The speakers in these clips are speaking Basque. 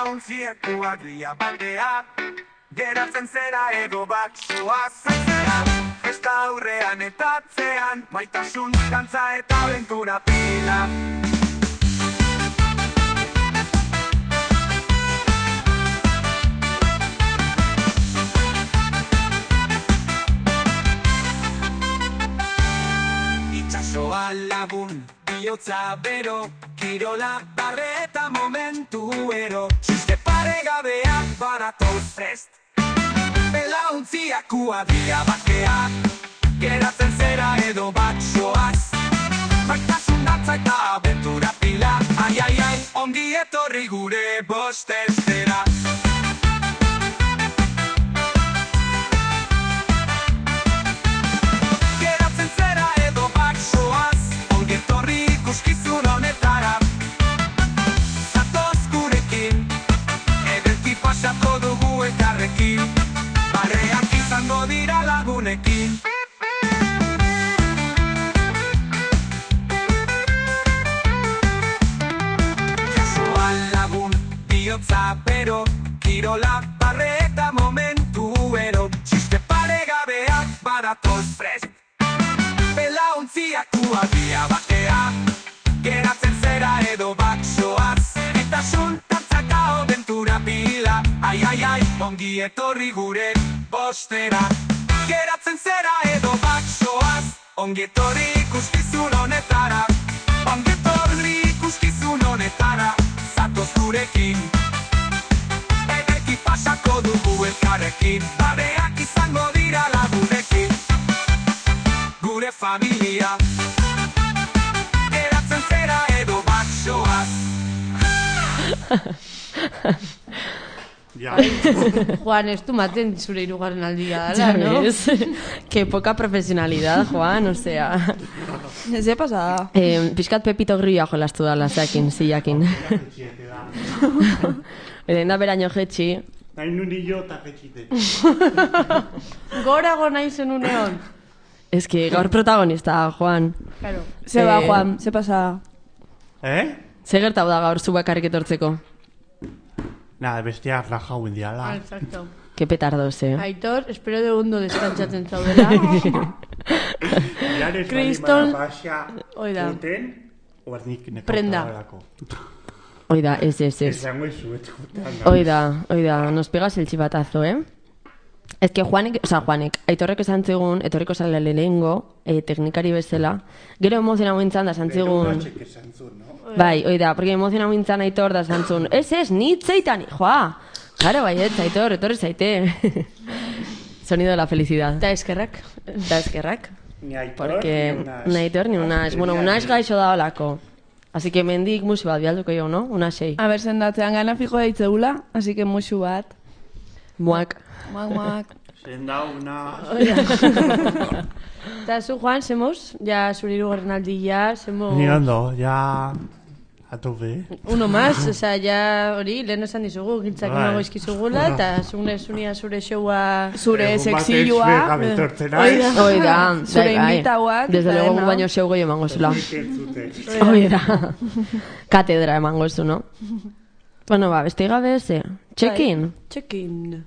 Belaunziek kuadria batea, geratzen zera edo baksoa zaizera. Festa aurrean eta atzean, maitasun, dantza eta abentura pila. Itxasoa lagun, bihotza bero, kirola barre eta momentu ero. Txiste paregabeak baratoz prest, belauntziak kuadria bakea, geratzen zera edo baksoaz, maitasun, dantza eta abentura pila. Ai, ai, ai, ongi etorri gure bostestera. Geratzen zera edo baksoaz, ongi etorri ikuskizun honetara. Zatoz gurekin, ederki pasako dugu elkarrekin, barreak izango dira lagunekin. Jasoan lagun, bihotza bero, kirola barre eta momentu ero. Txiste paregabeak baratoz prest, belauntziak kuadria batea, geratzen zera edo baksoaz, maitasun, dantza eta abentura pila. Ai, ai, ai, ongi etorri gure bostera. Geratzen zera edo baksoaz, ongi etorri ikuskizun honetara. Ongi etorri ikuskizun honetara, zatoz gurekin, ederki pasako dugu elkarrekin, bareak izango dira lagunekin. Gure familia, geratzen zera edo baksoaz. Juan, ez du maten zure hirugarren aldia dala, ¿no? Que poca profesionalidad, Juan, osea. Ez de pasada. Piskat Pepito Grilloa jolastu dala, zeakin, zilakin. Eden da beraino jetxi. Nahi nunillo eta jetxite. Gorago nahi zen uneon. Ez que gaur protagonista, Juan. Claro. Se va, Juan, ze pasada. Ze gertau da gaur zu bakarrik etortzeko? Nada, bestia rajau indiala. Exacto. Que petardos, Aitor, espero de ondo deskantzatzen zaudela. Kriston, oida. Prenda. Oida, ez. Oida, nos pegas el chivatazo, Ez que Juanek, Aitorrek esan zigun, etorriko zala lehengo, teknikari bezala, gero emoziona mintzan da esan zigun... Bai, oida, porque emoziona mintzan Aitor da esan zigun, ez, nitzeitan, joa! Claro, bai, Aitor, etorri zaite. Sonido de la felicidad. Da eskerrak. Porque ni Aitor ni Unax. Bueno, Unax gaixo da olako. Así que mendik musu bat bialduko jo, no? Unaxei. A ver, sendatzean gana fijo daitzeula, así que musu bat. Muak. Senda una... Eta zu, Juan, semos? Ja, zure hirugarren aldia, semos... Ni ondo, ja... A tope. Uno más, osea, ja hori, lehen esan dizugu, gintzak nago izkizugula, eta zunia zure showa... Zure sexilloa... Oida, zure invitauak... Desde luego gu baino xeu goi emango zula. Oida. Katedra emango zu, no? Bueno, ba, beste gabe eze. Check-in. Check-in.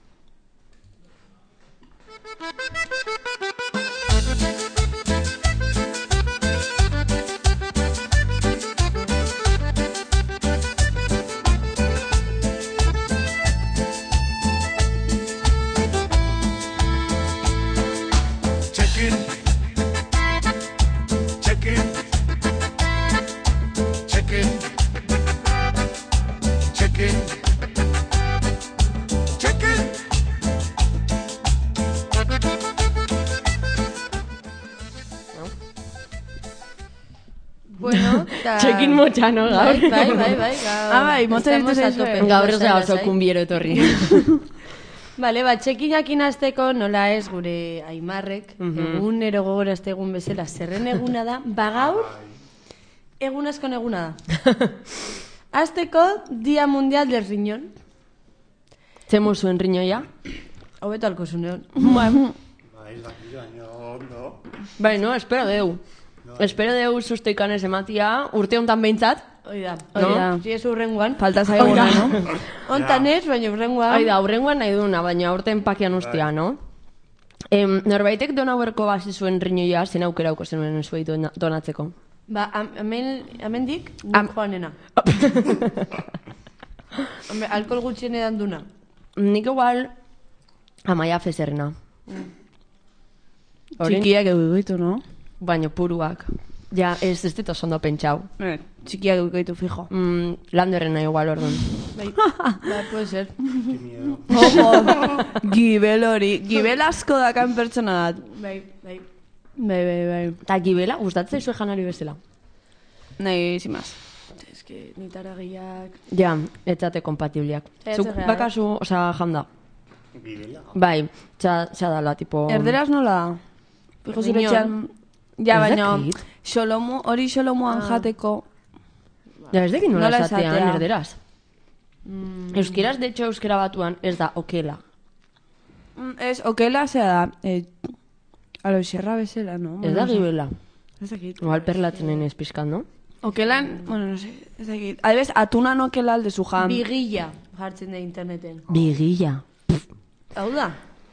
Bueno, Check-in motxano gaur. Bai, bai, motxa dituzue. Gaur ez da oso kumbiero etorri. Bale, check-inakin azteko nola ez gure Aimarrek, egunero gogorazte egun bezala zerren eguna da, bagaur, egun askon eguna da. Azteko, Dia Mundial del Riñón. Zemo zuen riñoia? Hobeto alko zuneon. Bai, ez dakit baino, ondo. Bai, no, espero deu. Espero deu sustoikan ez ematia, urte hontan behintzat. Oida, No? Si ez urrenguan. Falta zaiguna, no? Hontan ez, baina urrenguan. Oida, urrengoan nahi duna, baina urten pakian ustia, no? Norbaitek donauerko hasi zuen riñoia, zen aukerauko zenuen zuei donatzeko. Ba, amendik, joanena. Alkohol gutxien edan duna. Nik igual, Amaia Fezerna. Txikiak eguitu, no? Baina puruak. Ja, ez dut oso ondo pentsau. Txikiak eguitu fijo. Landerrena igual orduan. Bai, puede ser. Ojo, gibel hori. Gibel asko dakan pertsona dat. Bai, bai. Bai. Ta gibela, gustatzen zuen janari bezala. Nahi, zimaz. Ez que nitara gehiak... Ja, etzate kompatibliak. Saiatzen Zuk gara, bakazu, osea, janda. Bibela. Bai, txadala, tipo... Erderaz nola da? Fijo zure Riñon. etxean... Ja, Ez baina dakit. hori xolomoan jateko... Ja, ez dekin nola Nola esatean, esatea? erderaz. Euskeraz, de hecho, euskera batuan, ez da, okela. Ez, okela zea da... Alo, xerra bezala, no? Ez da gibela. Ez dakit. Igual perlatzenen ez pizkan, no? Okelan, bueno, no sé, ez dakit. Adibes, atunan okela alde zu jan. Bigilla jartzen da interneten. Bigilla. Hau da.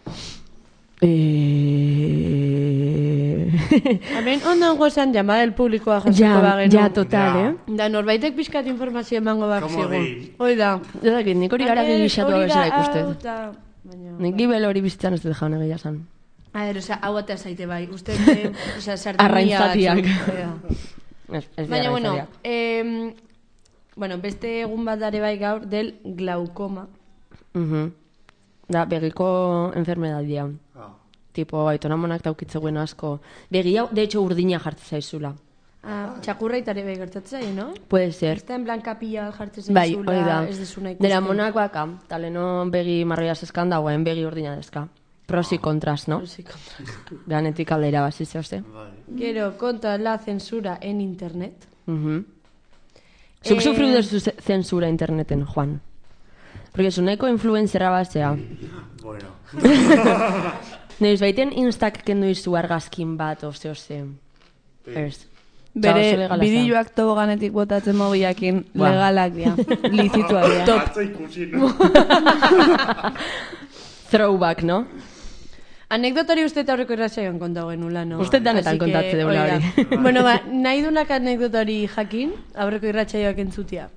Hemen ondo gozan llamada el publikoa jasoko bagenu. Ja, total, Ja. eh? Da, norbaitek pixkat informazio emango bak Como zigun. di. Hoi da. Ez dakit, nik hori gara gibixatua bezala ikusten. Baina... Nik gibel hori bizitzan ez dut jaun egia san. A ver, osea, hau atea zaite bai. Uste, osea, sardinia Arraintzatiak. batzuk. Ea. Ez Baina, dira bueno, arraintzatiak. bueno, beste egun bat dare bai gaur del glaukoma. Da, begiko enfermedadia. Tipo, aitonamonak daukitzegoen asko. Begi hau, de hecho, urdina jartzen zaizula. Txakurraitare bai gertatzen, no? Puede ser. Ez da en plan kapilla jartzen Bai, zaizula, hori da. ez desuna ikusten. Nera monak baka, taleno begi marroia zeskan dagoen, begi urdina dezka. Pros y contras, no? Sí, kontra. Ganetik aldera bazizio, ze? Gero, contra la censura en internet. Zuk sufriu duzu zensura interneten, Juan. Porque zu nahiko influenzera batzea. Bueno. Neiz baiten instak kendu izu argazkin bat, ose. Ez. Bere bideoak toboganetik botatzen mobiakin legalak dira. Lizituak dira. Top. Atzo ikusi, no? Throwback, no? Anekdotori uste eta horreko irratxaion kontau genula, no? Uste danetan Así que, kontatze deula hori da. hori. Bueno, ba, nahi dunak anekdotori jakin, aurreko irratxaioak entzutia.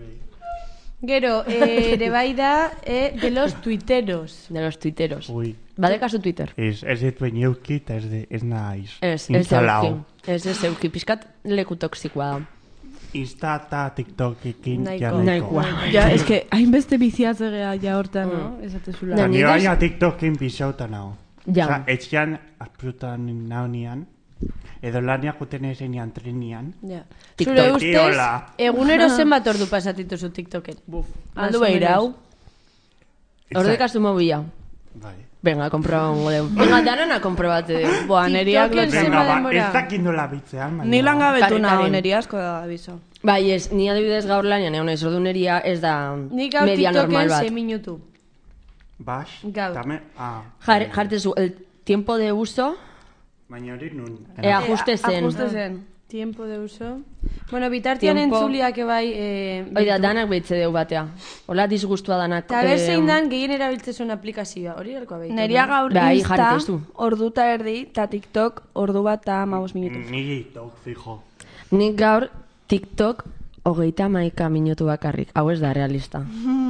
Gero, ere bai da, de los tuiteros. De los tuiteros. Ui. Badekazu Twitter? Ez dut bain euki eta ez naiz. Ez Instalao. euki. Piskat leku toksikoa da. Insta eta TikTokekin Nahiko. Nahikoa. Ja, es que hainbeste biziatzegea ja hortan, no? Esatezula. Da, Ni nik baina TikTokin bizauta nao. Ja. Osa, etxean, aprutan naunian, edo laniak juten ezenean trenian. Ja. TikTok. Zure ustez, Tiola. egunero zenbat ordu pasatituzu TikToken? Aldu behirau. Ordekazu mobila. Bai. Venga, komprobango deu. Venga, danana komprobate deu. Boa, neriak TikToken lotzen. zenbat Venga, ba, denbora? ez dakit nola bitzean, baina... Ni langabetu Karen, nago, Karen. neri asko da bizo. Bai, ez, ni adibidez gaur lanian egon ez orduneria ez da Nik gaur media normal TikToken bat. 6 minutu. Bas, Gaur. tame... Jartezu, el tiempo de uso, Baina hori nun... ajuste zen. Ajuste zen. Tiempo de uso. Bueno, bitartian Tiempo. entzuliak bai... Oida, danak behitze deu batea. Hola disgustua danak. Eta ber zein dan gehien erabiltzezun aplikazioa. Hori elkoa behitu. Neria gaur Bai, Insta, jarritezu. ordu eta erdi, eta TikTok, ordu bat eta 15 minutu. Ni tok, fijo. Nik gaur TikTok 31 minutu bakarrik. Hau ez da realista.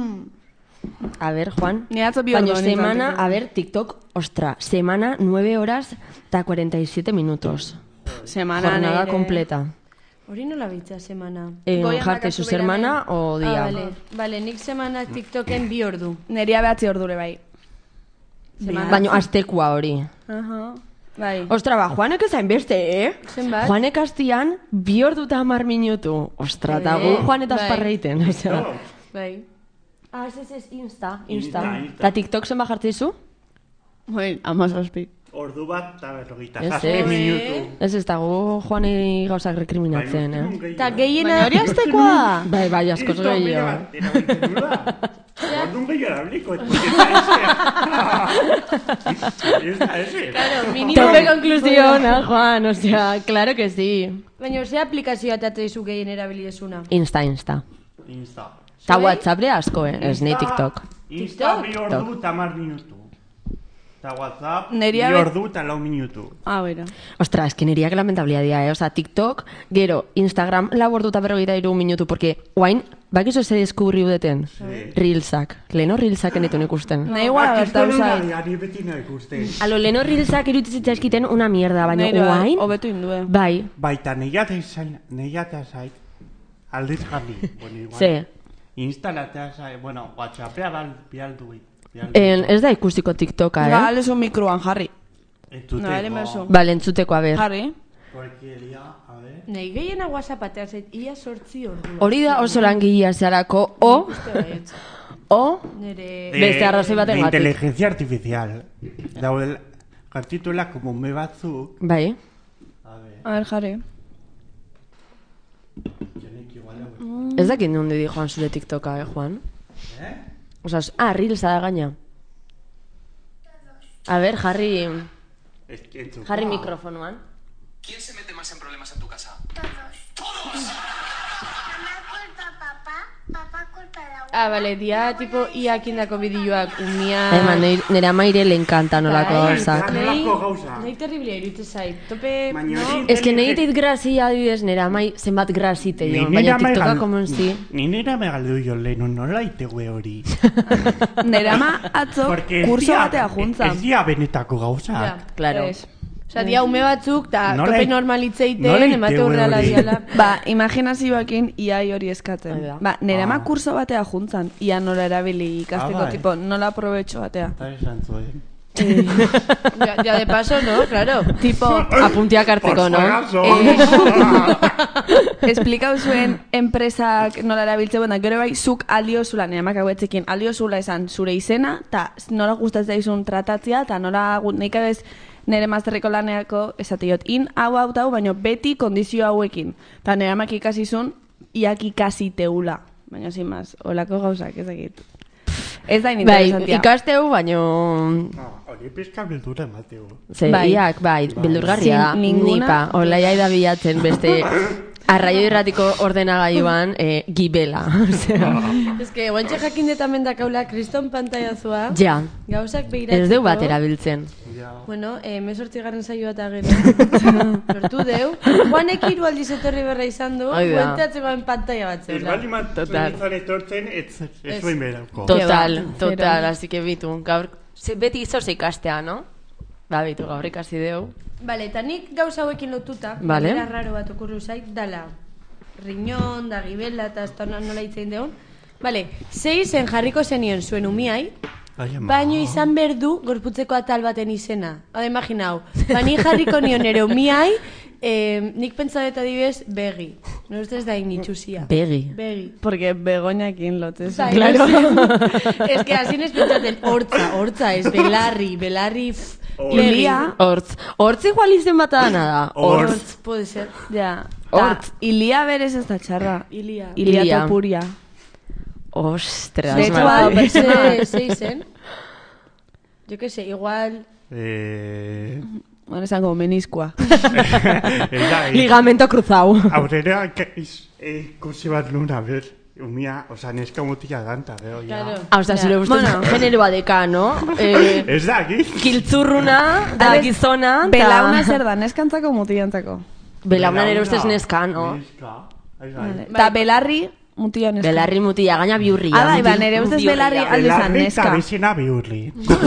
A ver, Juan. Ni atzo bi Baina ordu nintzen semana, TikTok. a ver, TikTok, ostra, semana 9 horas eta 47 minutos. Semana Jornada nire. completa. Hori nola bitza semana? Goian Jarte dakazu su semana o día. Vale, nik semana TikToken 2 ordu. Neria behatzi ordure bai. Baina aztekua hori. Aha. Bai. Ostra, ba, Juanek ezain beste, Zenbat? Juanek astian 2 ordu eta 10 minutu. Ostra, eta gu Juan eta bai. esparreiten. osea. Bai. Ez, Insta. Insta. Eta TikTok zenba jartzizu? Bai, 17. ordu bat eta 47 Ez, minutu. Ez dago Juani gauzak rekriminatzen, Eta gehiena hori aztekoa. Bai, askoz gehiago. Orduan gehiago erabliko. Ez da ese. Claro, mínimo. Tope conclusión, Juan, o sea, claro que sí. Baina, ze aplikazioa tateizu gehien erabiliezuna? Insta. Insta. Ta WhatsApp de asko, ez nei TikTok. Insta 2 ordu eta 10 minutu. Eta WhatsApp Neria 2 ordu eta 4 minutu. Bera. Ostra, es que niriak lamentabilia dia, O sea, TikTok, gero, Instagram, 4 ordu eta 43 minutu, porque guain, bakizu ze deskubri udeten? Reelsak. Leno Reelsak enitu ikusten. Nahi igual bertau zait. Ari beti nahi ikusten. Alo, leno Reelsak irutitzitza eskiten una mierda, baina guain, Hobetu indue. bai, Baita nehiatea zait, aldiz jarri. ze. Instalatea zait, bueno, WhatsAppea bialdu. Ez da ikustiko TikToka, Gal, eso mikroan jarri. Nare Entuteko. mesu. Bale, entzuteko, a ber. Jarri. Cualquieria, a ver. Nei gehiena WhatsAppatea zait, ia 8 ordu. Hori da oso langilea zeharako, o, Nere... Beste arrazoi baten de gatik. inteligencia artificial. Daudela, jartituela, como me batzuk. bai, A ver, jarri. ez dakit nondi di Juan zure TikToka, Juan? Osa, Reelsa da gaina. A ber, jarri mikrofonoan. ¿Quién se mete más en problemas en tu casa? Mamá culpa a papá, papá culpa a la Ah, vale, dia, tipo, iakindako bideoak umia... Ema, nire amaire le encanta nolako gauzak. Nolako gauzak. Nahi terriblia irute zait. Tope, Baina no? hori- Ez que nahi dit grazia adibidez, nire amai zenbat grazite jo, baina TikToka komon zi. Ni nera me galdu jo lehenu, nola itegue hori. Nera ama atzo Porque ez kurso dia- batea juntzan. Ez dia benetako gauzak. Ja. Claro. Ez. Osa, dia ume batzuk, eta Nola- tope normalitzeiten, nola emate iteue horrela hori? diala. Ba, imaginazioakin iai hori Hori eskatzen. da. Ba, nera ama kurso batea juntzan, ia nola erabili ikasteko, bai. tipo, nola aprobetxo batea. Eta esan zuen. Ya de paso, no, claro. Tipo, Apuntiak hartzeko, no? esplikau zuen enpresak nola erabiltze, bueno, gero bai, zuk aldiozula, nire amak hauetzekin, aldiozula esan zure izena, eta nola gustatzen izun tratatzea, eta nola nik abez nire mazterriko laneako esatiot, hau, baina beti kondizio hauekin. Eta nire amak ikasizun, iak ikasi teula. Baina, sin más, olako gauzak, ez dakit. Ez da Bai, ininteresantia. ikasteu, baino... Hori pizka bildura emateu. Ze, Bai. iak, bai, beldurgarria da, Sin ninguna- nipa, olaiai da bilatzen beste... Arraio irratiko ordenagailuan, gibela, osea... Ez que, guantxe jakin detamen dakaula, kriston pantaiazua, Ja, gauzak behiratzeko... ez deu bat erabiltzen. Bueno, 18. saioa eta gero, lortu deu. Juanek 3 aldiz etorri berra izan du, Hoi da. guentatzekoan pantaia bat Ez zeula. bali Total. izan etortzen, ez zuen berauko. Total, así que bitu, gaur... Beti zoze ikastea, no? Ba, bitu, gaur ikasi deu. Bale, eta nik gauza hauekin lotuta, Vale. galdera raro bat okurru zait, dala, riñon, da gibela, eta ez nola hitzein deun. Bale, 6 jarriko zenion zuen umiai, baino izan berdu gorputzeko atal baten izena. Hada, imaginau, bani jarriko nion ere umiai, nik pentsadet adibez, begi. No ustez da initxusia. Begi. Begi. Porque begoñakin lotzez. Bai, Claro. Es que así nes pentsaten, hortza, ez, belarri, pff, Ilia, Hortz igual izen bat da. Hortz. puede ser. ja. Hortz. Ilia berez ez da txarra. Ilia. Ilia topuria. Ostras, De hecho, madre. Se zen. Yo que sé, igual... Bueno, esango meniskua. Ligamento cruzau. Aurrera kursi bat luna, ber, umia, oza, neska mutila danta, gero, ja. Claro. Osta, zure ustez Bueno. generoa deka, no? Ez da, aquí. Kiltzurruna, da gizona, Belauna zer da, neskantzako mutilantzako. Belauna nire ustez neska, no? Neska. Eta belarri, mutila neska. Belarri mutia, gaina biurria. Ah, bai, ba, nire ustez belarri alde izan Belarri eta neska. bizena bihurri.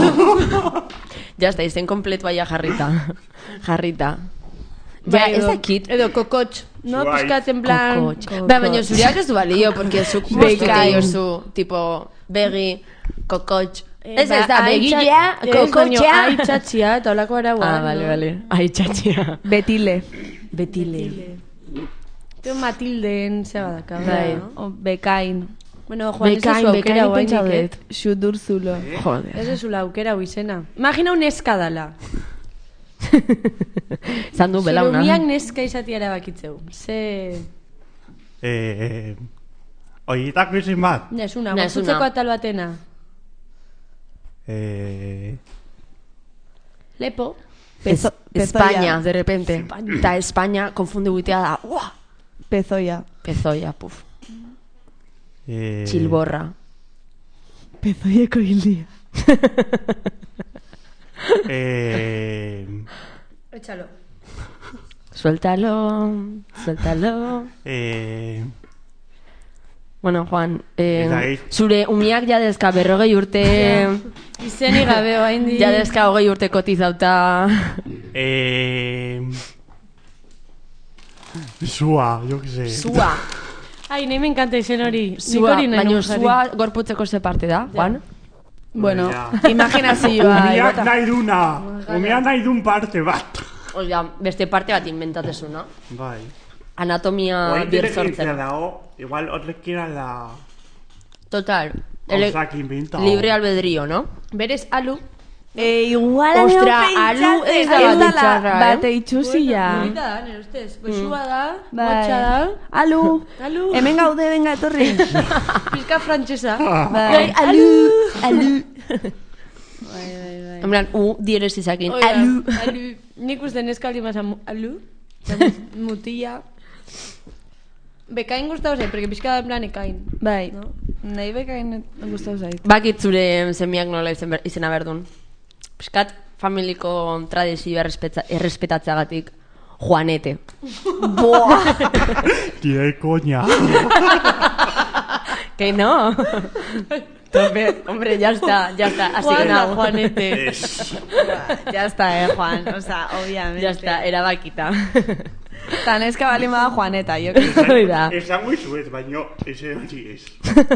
Ja, está, izen kompletua ja jarrita. Jarrita. Ja, ez dakit. Edo kokotx, no? Zuai. Piskat en plan... Kokotx. Ba, baina zureak ez du balio, porque zuk bostute diozu, tipo, begi, kokotx. Ez da, begilea, kokotxa. Aitxatxia, eta olako araua. Ah, vale, vale. Ai, txatxia. Betile. Betile. Teo Matilden, zeba daka, Bai. no? O bekain. Bueno, Juan, ez zu aukera pentsa guainik, dut. Xudurzulo. Joder. Ez zu aukera izena. Imagina un eskadala. Zan du belauna. Zurumiak neska izatea erabakitzeu. Ze... Oietako izin bat. Nesuna, Nesuna. gorputzeko atal batena. Lepo. España, de repente. Eta España konfunde guitea da. Uah! Pezoia. Pezoia, puf. Txilborra. Pezoieko hildia. Échalo. Suéltalo. Bueno, Juan, zure umiak jadezka 40 urte... Izeni gabe oain di. Jadezka 20 urte kotizauta... Sua, yo que sé. Zua. Ai, nahi me encanta izen hori. Zua, Nik hori nahi baina nuen jarri. zua gorputzeko ze parte da, Juan? Bueno, Ja. imaginazioa. Umiak bota. nahi duna. Umiak nahi dun parte bat. Oia, beste parte bat inventatezu, no? Bai. Anatomia bir sortzen. dago, igual horrekira da... Total. Gauzak inventau. Libre albedrío, no? Berez, alu. Igual Ostra, alu ez da bat itxarra, Bate itxuzia. Bonita da, nire ustez. Goizua da, Bai. motxa da. Alu. Alu. Hemen gaude, venga, etorri. Pizka frantxesa. Bai. Alu. Bai. En plan, dieres izakin. Oida, Alu. alu. Nik uste neskaldi masa alu. Mutilla. Bekain gustau zait, porque pizka da en plan ekain. Bai. No? Nahi bekain gustau zait. Bakit zure semiak nola izena berdun. Piskat, familiko tradizioa errespetatzeagatik. Juanete. Boa! Tire coña. Que no. Tope, hombre, ya está, asignado. Juanete. Ya está, Juan. O sea, obviamente. Ya está, erabakita. Tan eska bali bada Juaneta, yo Hori da. Esan muy suez, baino, ese hori ez.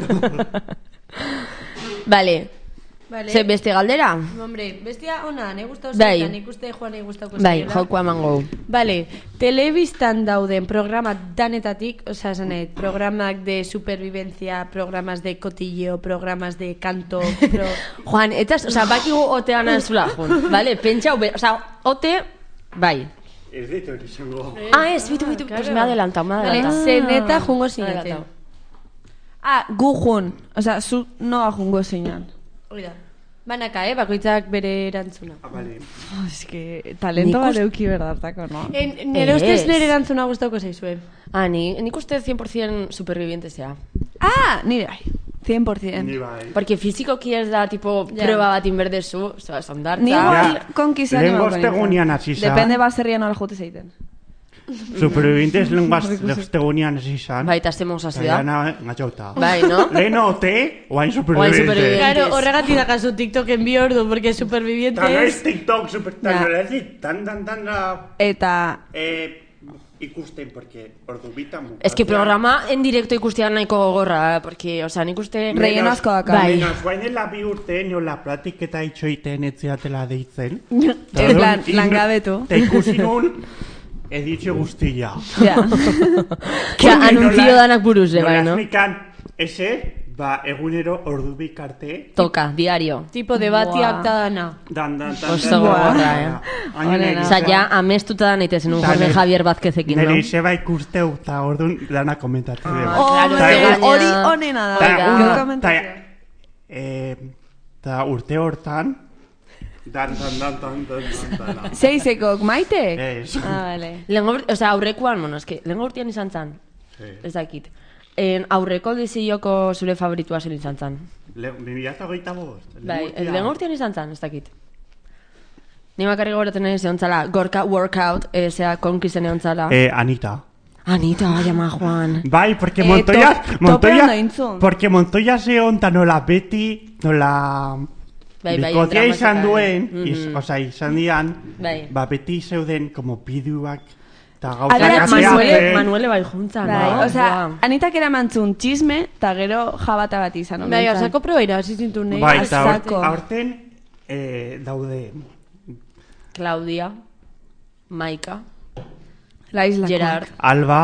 Vale. Vale. Ze beste galdera? Hombre, bestia ona, nahi gustau Bai. zaitan, nik uste Juanei gustauko Bai, zaiela. joko emango. Vale, telebistan dauden programa danetatik, osea, zanet, programak de supervivencia, programas de cotilleo, programas de canto, Juan, eta, oza, bakigu otean azula, Jun. Vale, pentsau, oza, ote, bai. Ez dit hori zango. Ez, bitu, pues me ha adelantado. Vale, zeneta jungo zinate. Adelantado. gu jun. O sea, zu noa jungo zeinan. Hori da. Banaka, bakoitzak bere erantzuna. Vale. Es que talento bat euki berdartako, no? Nere ustez nere erantzuna gustauko zaizue. Nik uste 100% superviviente zea. Nire bai. 100%. Ni bai. Porque fizikoki ez da, tipo, Ja. prueba bat inberdezu, oza, sandartza. Ni igual konkizan Lehen goztegunian hasi zan. Depende baserrian nola jute zeiten. Supervivientes lehen goztegunian hasi zan. Bai, eta zemos hasi da. Gatxauta. Bai, no? Lehen ote, oain Oain superviviente. superviviente. Claro, horregatik dakazu TikToken bi ordu, porque Tan supervivientes... ez TikTok, tan da... Eta Ikusten, porque ordu bitan Es que programa en directo ikustean nahiko gogorra, porque, oza, nik uste... Relleno asko daka. Bai. Menos, guainela bi urte, nola platiketa itxoiten etziatela deitzen. En plan, langabetu. Eta ikusi nun, editio guztia. Ja. Ka, anuntzio danak buruz, bai, no? Explikan, ese, egunero ordu bikarte, Toka, diario. Tipo debatiak da dana. dan. Oso gogorra, Oza, ja, amestuta da naitezen un Jorge Javier Vázquezekin, no? Nere izeba ikusteu, eta orduan lana komentatzen dugu. claro, Ta te gaina. Hori onena da. Oiga. Komentazioa. Eta urte hortan, dan. Seizekok, maite? Ez. Vale. Oza, aurrekoan, bueno, eske, lehen urtean izan zan. Ez dakit. Aurreko dizioko zure favoritua zen izan zan. 2025. Bai, lehen urtean izan zan, ez dakit. Ni bakarri gogoratzen nahi egon zala, Gorka Workout, zea konkizen egon zala. Anita. Anita, bai, ama Juan. Bai, porque Montoya, topean entzun. porque Montoya se onta nola beti, nola Bai, bikotea drama izan zeka, duen, osea, izan dian, Bai. beti zeuden como bideoak eta Abera, gauzak Manuele bai juntzan. Bai, no? osea, Buah. Anitak eramantzun txisme, eta gero jabata bat izan. Bai, omentzan. osako probaira, hasi zintu nahi. Bai, eta Asako. aurten daude Claudia, Maika, La isla. Gerard, Alba,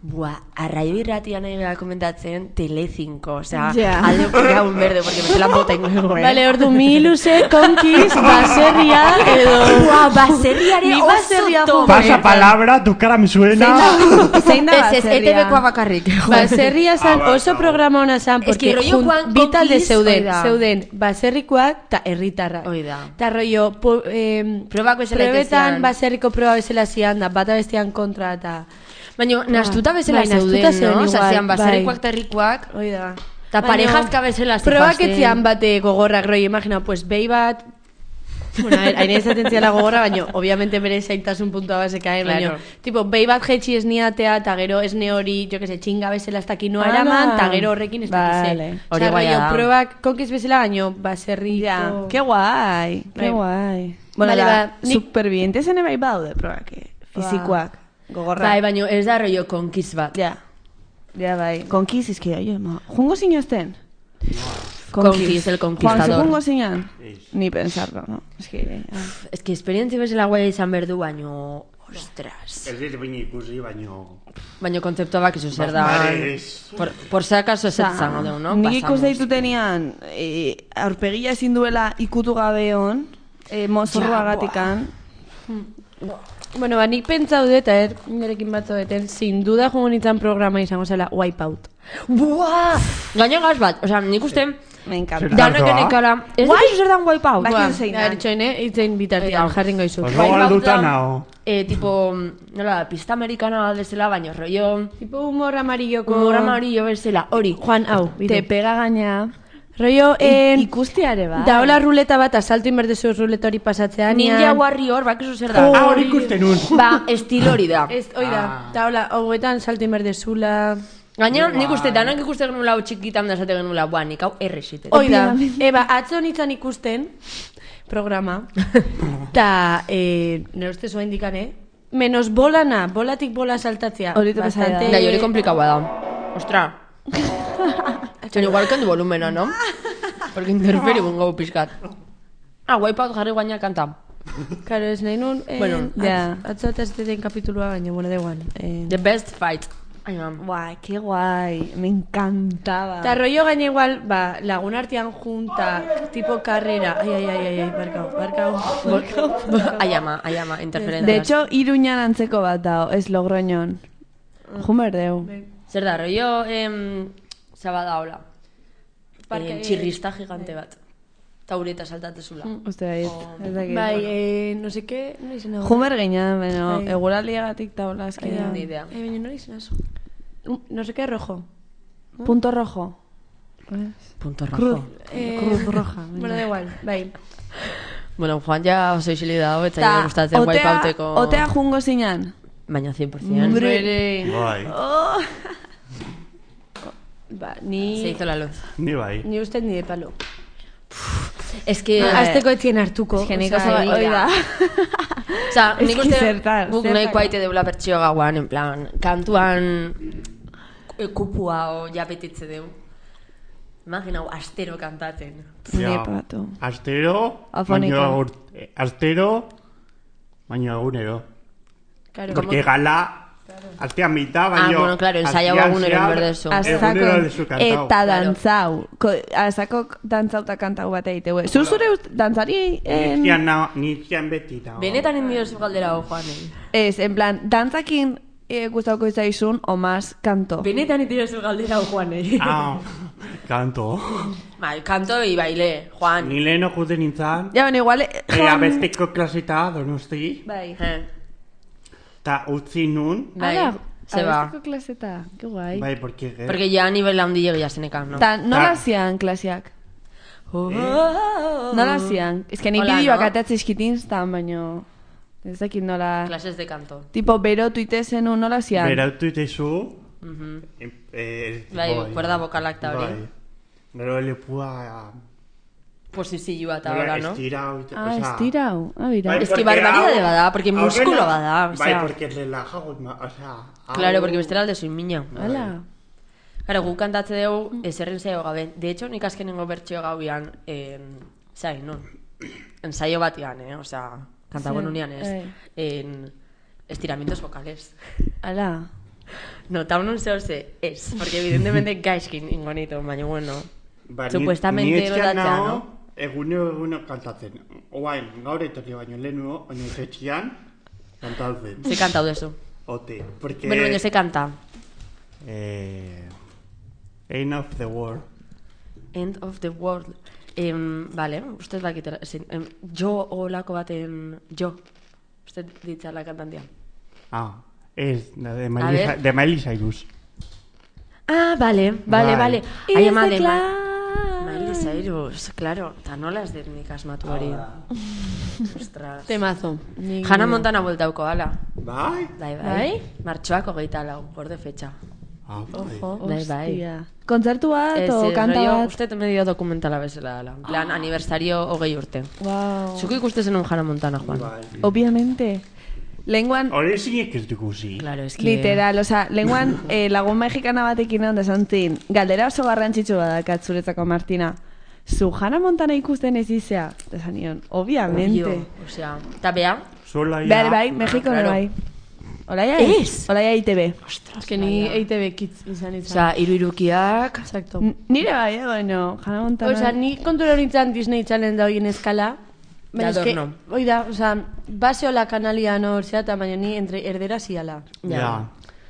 arraio irratian egea komentatzen Telecinco, osea, Ja. alde okera un verde, porque me la bota ingo, Vale, ordu, mi iluze, konkiz, baserria, edo... baserriare Ni baserria oso Pasa palabra, tu cara me suena. Zein da Ez, baserria? ETV-koa bakarrik. Baserria zan, bai, oso no. programa ona zan, Es que porque rollo Juan bi talde Conquist, zeuden, oida. zeuden baserrikoak eta herritarrak. Oida. Ta rollo, Probako bezala probetan itezian. baserriko proba bezala zian da, bata bestian kontra eta... Baina, nastuta bezala Bai, nastuta zeuden, zeuden no? Osa, igual, zian baserrikoak bai. eta herrikoak, Hoi da. eta parejazka bezala Probak zifasten. etzian bate gogorrak, roi, imagina, pues behi bat... Bueno, a ver, hain ezaten ziala gogorra, baina, obviamente bere zaintasun puntua basekaen, baina, Claro. tipo, behi bat jetxi esniatea, eta gero esne hori, jo que se, txinga bezala ez dakinoa eraman, eta gero horrekin ez dakize. Vale. Hori guaia da. Probak konkiz bezala, baino, baserriko... Ja, qué guai, Bai. qué guai. Bueno, Vale, la ba, nik- supervivientes ene bai baude, probak, fizikoak, gogorra. Bai, baina ez da rollo konkiz bat. Ja, ja bai. Konkiz, es que, oye, ma, jungo zinozten? Konkiz, el Juan, conquistador. jungo zinan? Ni pensarlo, no? Es que, Ez que esperientzia bezala guai izan berdu, baino... Ostras. Ez dut baina ikusi, baino... Baina kontzeptua bak iso zer da... Bares. Por si acaso ez zango deu, no? nik ikus Pasamos. deitutenean, aurpegia ezin duela ikutu gabe hon, mozorroagatikan. Bueno, ba, nik pentsau dut, nirekin batzoeten, sin duda jongo nintzen programa izango zela Wipeout. Buah! Gaina gaz bat, osea, nik uste... Me encanta. Zer- Danak Tardoa? genekala... Ez da zer dan Wipeout? Bai, Buah. zein da. Eritxoine, itzein bitartian, jarringo izut. Oso galduta nao. Tipo, nola, pista amerikana bat bezala, baina rollo... Tipo humor amarilloko... Humor amarillo bezala, hori. Juan, hau, Te bidu. pega gaina. Rollo, Ikusteare bai. da hola ruleta bat, asalto inberdezu ruleta hori pasatzean. Ninja Warrior, bakizu zer da. Ah, hori ikusten nun. Ba, estilo hori da. Ez, oi da, da hola, hauetan salto inberdezula... Gaina, nik uste, danak ikuste genula hau txikitan da esate genula, buah, nik hau errexite. Hoi da, eba, atzo nintzen ikusten programa, eta nire uste zua indikane, menos bolana, bolatik bola saltatzea. Hori te pasa da. Da, hori komplikaua da. Ostra. Txon igual kendu volumena, no? Porque interferi bungo pizkat. Ah, Wipeout jarri guaina kanta. Claro, ez nahi nun, Bueno, ja. atzo eta ez deten kapitulua, baina, bueno, da igual. The best fight. Ai, mam. Guai, qué guai. Me encantaba. Eta rollo gaina igual, ba, lagun artean junta, tipo carrera, ai, barkau. Ai ama, interferentzia. De hecho, Iruñan antzeko bat dao, ez Logroñon. Jumer deu. Zer da, rollo, zaba da hola. Parke- Txirrista gigante bat. Taureta saltatezula. Uste bait, ez dakit. Bai, no sé qué, no izan hau. Jumer gainan, beno, Bai. eguraldiagatik taula eskida. Ni idea. Baina no izan azu. No sé qué rojo. Punto rojo. Punto rojo. Cruz roja. Bueno, da igual, bai. Bueno, Juan ja oso isili dago, eta ja gustatzen Wipeouteko... Otea jungo zinan. Baina 100%. Bere. Bai, Ba, Se ni... hizo la luz. ni bai. Ni uste ni de palo. Es que... Azteko etzien hartuko. Es que nik osea, oso hori hoi da. Osa, nik Eski uste zertan, guk zertan. nahiko aite deula bertxio gauan, en plan, kantuan kupua o japetitze deu. Imaginau, astero kantaten. Nepatu. Astero, Afonika. astero, baino egunero. Claro, Porque gala, astean mitad, baino... bueno, claro, ensaiau astean egunero zehar, enberdezu. Egunero dezu kantau. Eta dantzau. Azako dantzau eta kantau bat egite. Zure dantzari... Nitzian beti da. Benetan indio zu galdera ho, Juan. Ez, en plan, dantzakin gustauko izaizun, o más kanto. Benetan indio zu galdera ho, Juan. Ah, kanto. Bai, kanto y baile, Juan. Ni leheno jute nintzen, Ja, bueno, igual... abesteko klaseta, donosti, Bai. eta utzi nun, Bai, Ala, se va. abesteko klaseta, que guai. bai, porque... Porque ya a nivel handi llegué zenekan, no? Ta, nola Ta- zian klasiak? Nola zian? Ez que ni Hola, bideoak no? atatze iskitin ztan, baino... Ez dakit nola... Clases de canto. Tipo, bero tuitezenu nola zian? Berautu itezu, Bai, kuerda bokalak ta hori. Bai. Gero lepua... Posizioa eta ahora, no? Estirau, Ah, estirau. Ah, bira. Es que barbaridade bada, porque músculo bada, o Bai, sea. porque relaja, o sea... Claro, porque bestela alde soin mina. Hala. Claro, guk kantatze dugu eserren zaio gabe. De hecho, nik azkenengo bertxio gauian, zai, non? Ensaio batian, Osea, kantagoen Zer, unian ez. bai. En estiramientos vocales. Hala. No, ta non ze, ez. Porque evidentemente gaizkin ingonito, baina bueno. Ba, Supuestamente ni etxean botatzea, nago, no? Egunero kantatzen. Oain, gaur etorri baino lehenuo, baino etxean kantatzen. Ze kantau dezu. Ote, porque... Bueno, baina ze kanta. End of the World. End of the World. Vale, usted bakitela. Jo olako baten... Jo. Usted ditzala kantantia. Ah, es la de ver. de Miley Cyrus. Ah, vale. Bai. Ai, ama de Miley Cyrus, claro. Ta nola ez dut nik asmatu hori. Ostras. Temazo. Hannah Montana bueltauko, ala. Bai? Bai. Martxoak 24, gorde fetxa. Ah, bai. Ojo, Bai. hostia. Kontzertu bat o kanta bat? Uste medio dokumentala bezala dela. En plan, aniversario 20 urte. Wow. Zuko ikuste zenun Hannah Montana, Juan. Bai. Obviamente. Lenguan, Hori zinek ez dugu zi. Claro, es que... literal, osea, lenguan lagun mexikana batekin egon desantzin, galdera oso garrantzitsu badakat zuretzako Martina. Zu Hannah Montana ikusten ez izea? Desan nion, obviamente. Obvio, osea, eta bea, Sola Behar bai, Mexiko claro. bai. Olaia Ez? Olaia ITB. Es que ni EITB Kids izan izan. osea, iruirukiak, Exacto. Nire bai, bueno, Hannah Montana. Osea, ni kontura horintzan Disney Channel da hoien eskala. Baina Da eske, adorno. hoi da, osea, baseola kanalian hor zeata, baina ni entre erdera ziala. Ja.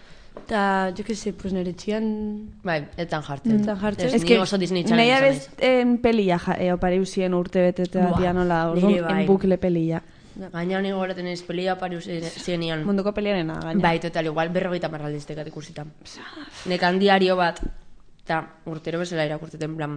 Ta, jo que se, pues nire txian... bai, etan jartzen. Etan jartzen. Ez ni oso Disney Channel Naia izan bez pelia opariu zien urte betete Buah, batia nola, nire orduan, bai. en bukle pelia. Gaina honi goraten ez pelia parius zienian. Munduko peliarena, gaina. Bai, total, igual 50 marraldistekat ikusita. Nekan diario bat, eta urtero bezala irakurteten plan,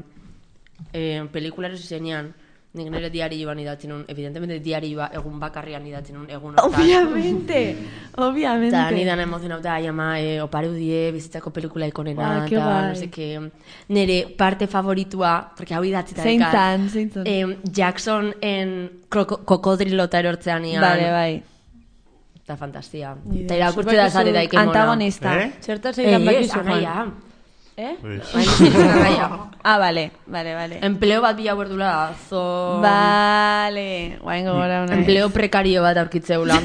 pelikularo zizenean, nik nire diarioan idatzen nun, evidentemente diarioa egun bakarrian idatzen nun, egun hortan. Obviamente, obviamente. Eta ni dana emozionauta, ama, opariu die, bizitzako pelikula ikonena, Ah, que eta guai. no seke, nire parte favoritua, porque hau idatzita Zein zan. Jackson en kokodrilota erortzean ian. Vale, bai. Eta fantasia. Ni Eta idea. irakurtze da zare daike mona. Antagonista. Zertaz egin bakizu, Juan. anaia. Eh? Pues, Anaia. Ah, vale, vale, vale. Empleo bat bila berdula, zo... Vale, guain gogora una. Empleo prekario bat aurkitzeula.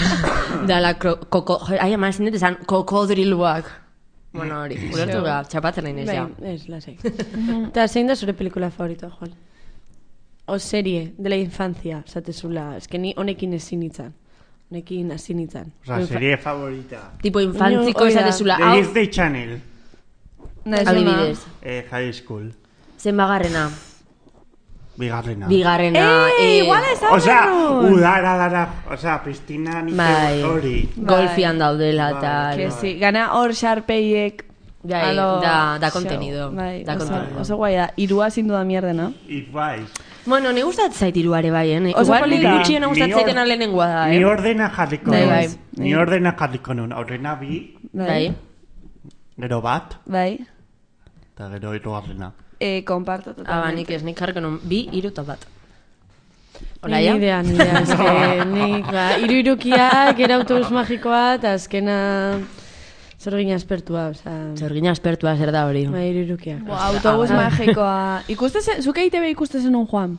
Da la ai, ama, ezin dut esan, kokodriluak. Bueno, hori, ulertu ga, txapatzen nahi nezia. Bai, ez, lasai. Eta zein da zure pelikula favoritoa, Juan? O serie de la infancia, zatezula. Ez que ni honekin ezin nintzen. Honekin hasi nintzen. o sea, serie favorita. Tipo infantziko Oida. esatezula. De Hau, Disney Channel. adibidez. High School. Zen bagarrena. Bigarrena. Bigarrena. Igual esan Osea, genuen. udara dara, osea, pistina nik Bai. hori. Golfian daudela, eta... Bai. Que sí, gana hor Sharpeiek. Bai, alo, da show. contenido. Bai, Da oso, contenido. oso guai da. Irua sin duda mierda, no? Y bai. Bueno, ni gustatzen zait iruare bai, Oso Igual polita. niri gutxiena Ni gustatzen hor- zaitena lehenengoa da, Ni ordena jarriko Bai, nun. bai. Ni ordena jarriko nun. Aurrena bi, Bai. gero bat, Bai. eta gero hirugarrena. Comparto Aba, totalmente. nik ez, nik jarriko nun, 2, 3 eta bat. Ni Olaia? idea, ez que nik, iruirukiak, era autobus magikoa, eta azkena zorgina espertua, osea... Zorgina aspertua zer da hori. Bai, iruirukiak. Autobus magikoa. Zuke ITB ikusten un Juan?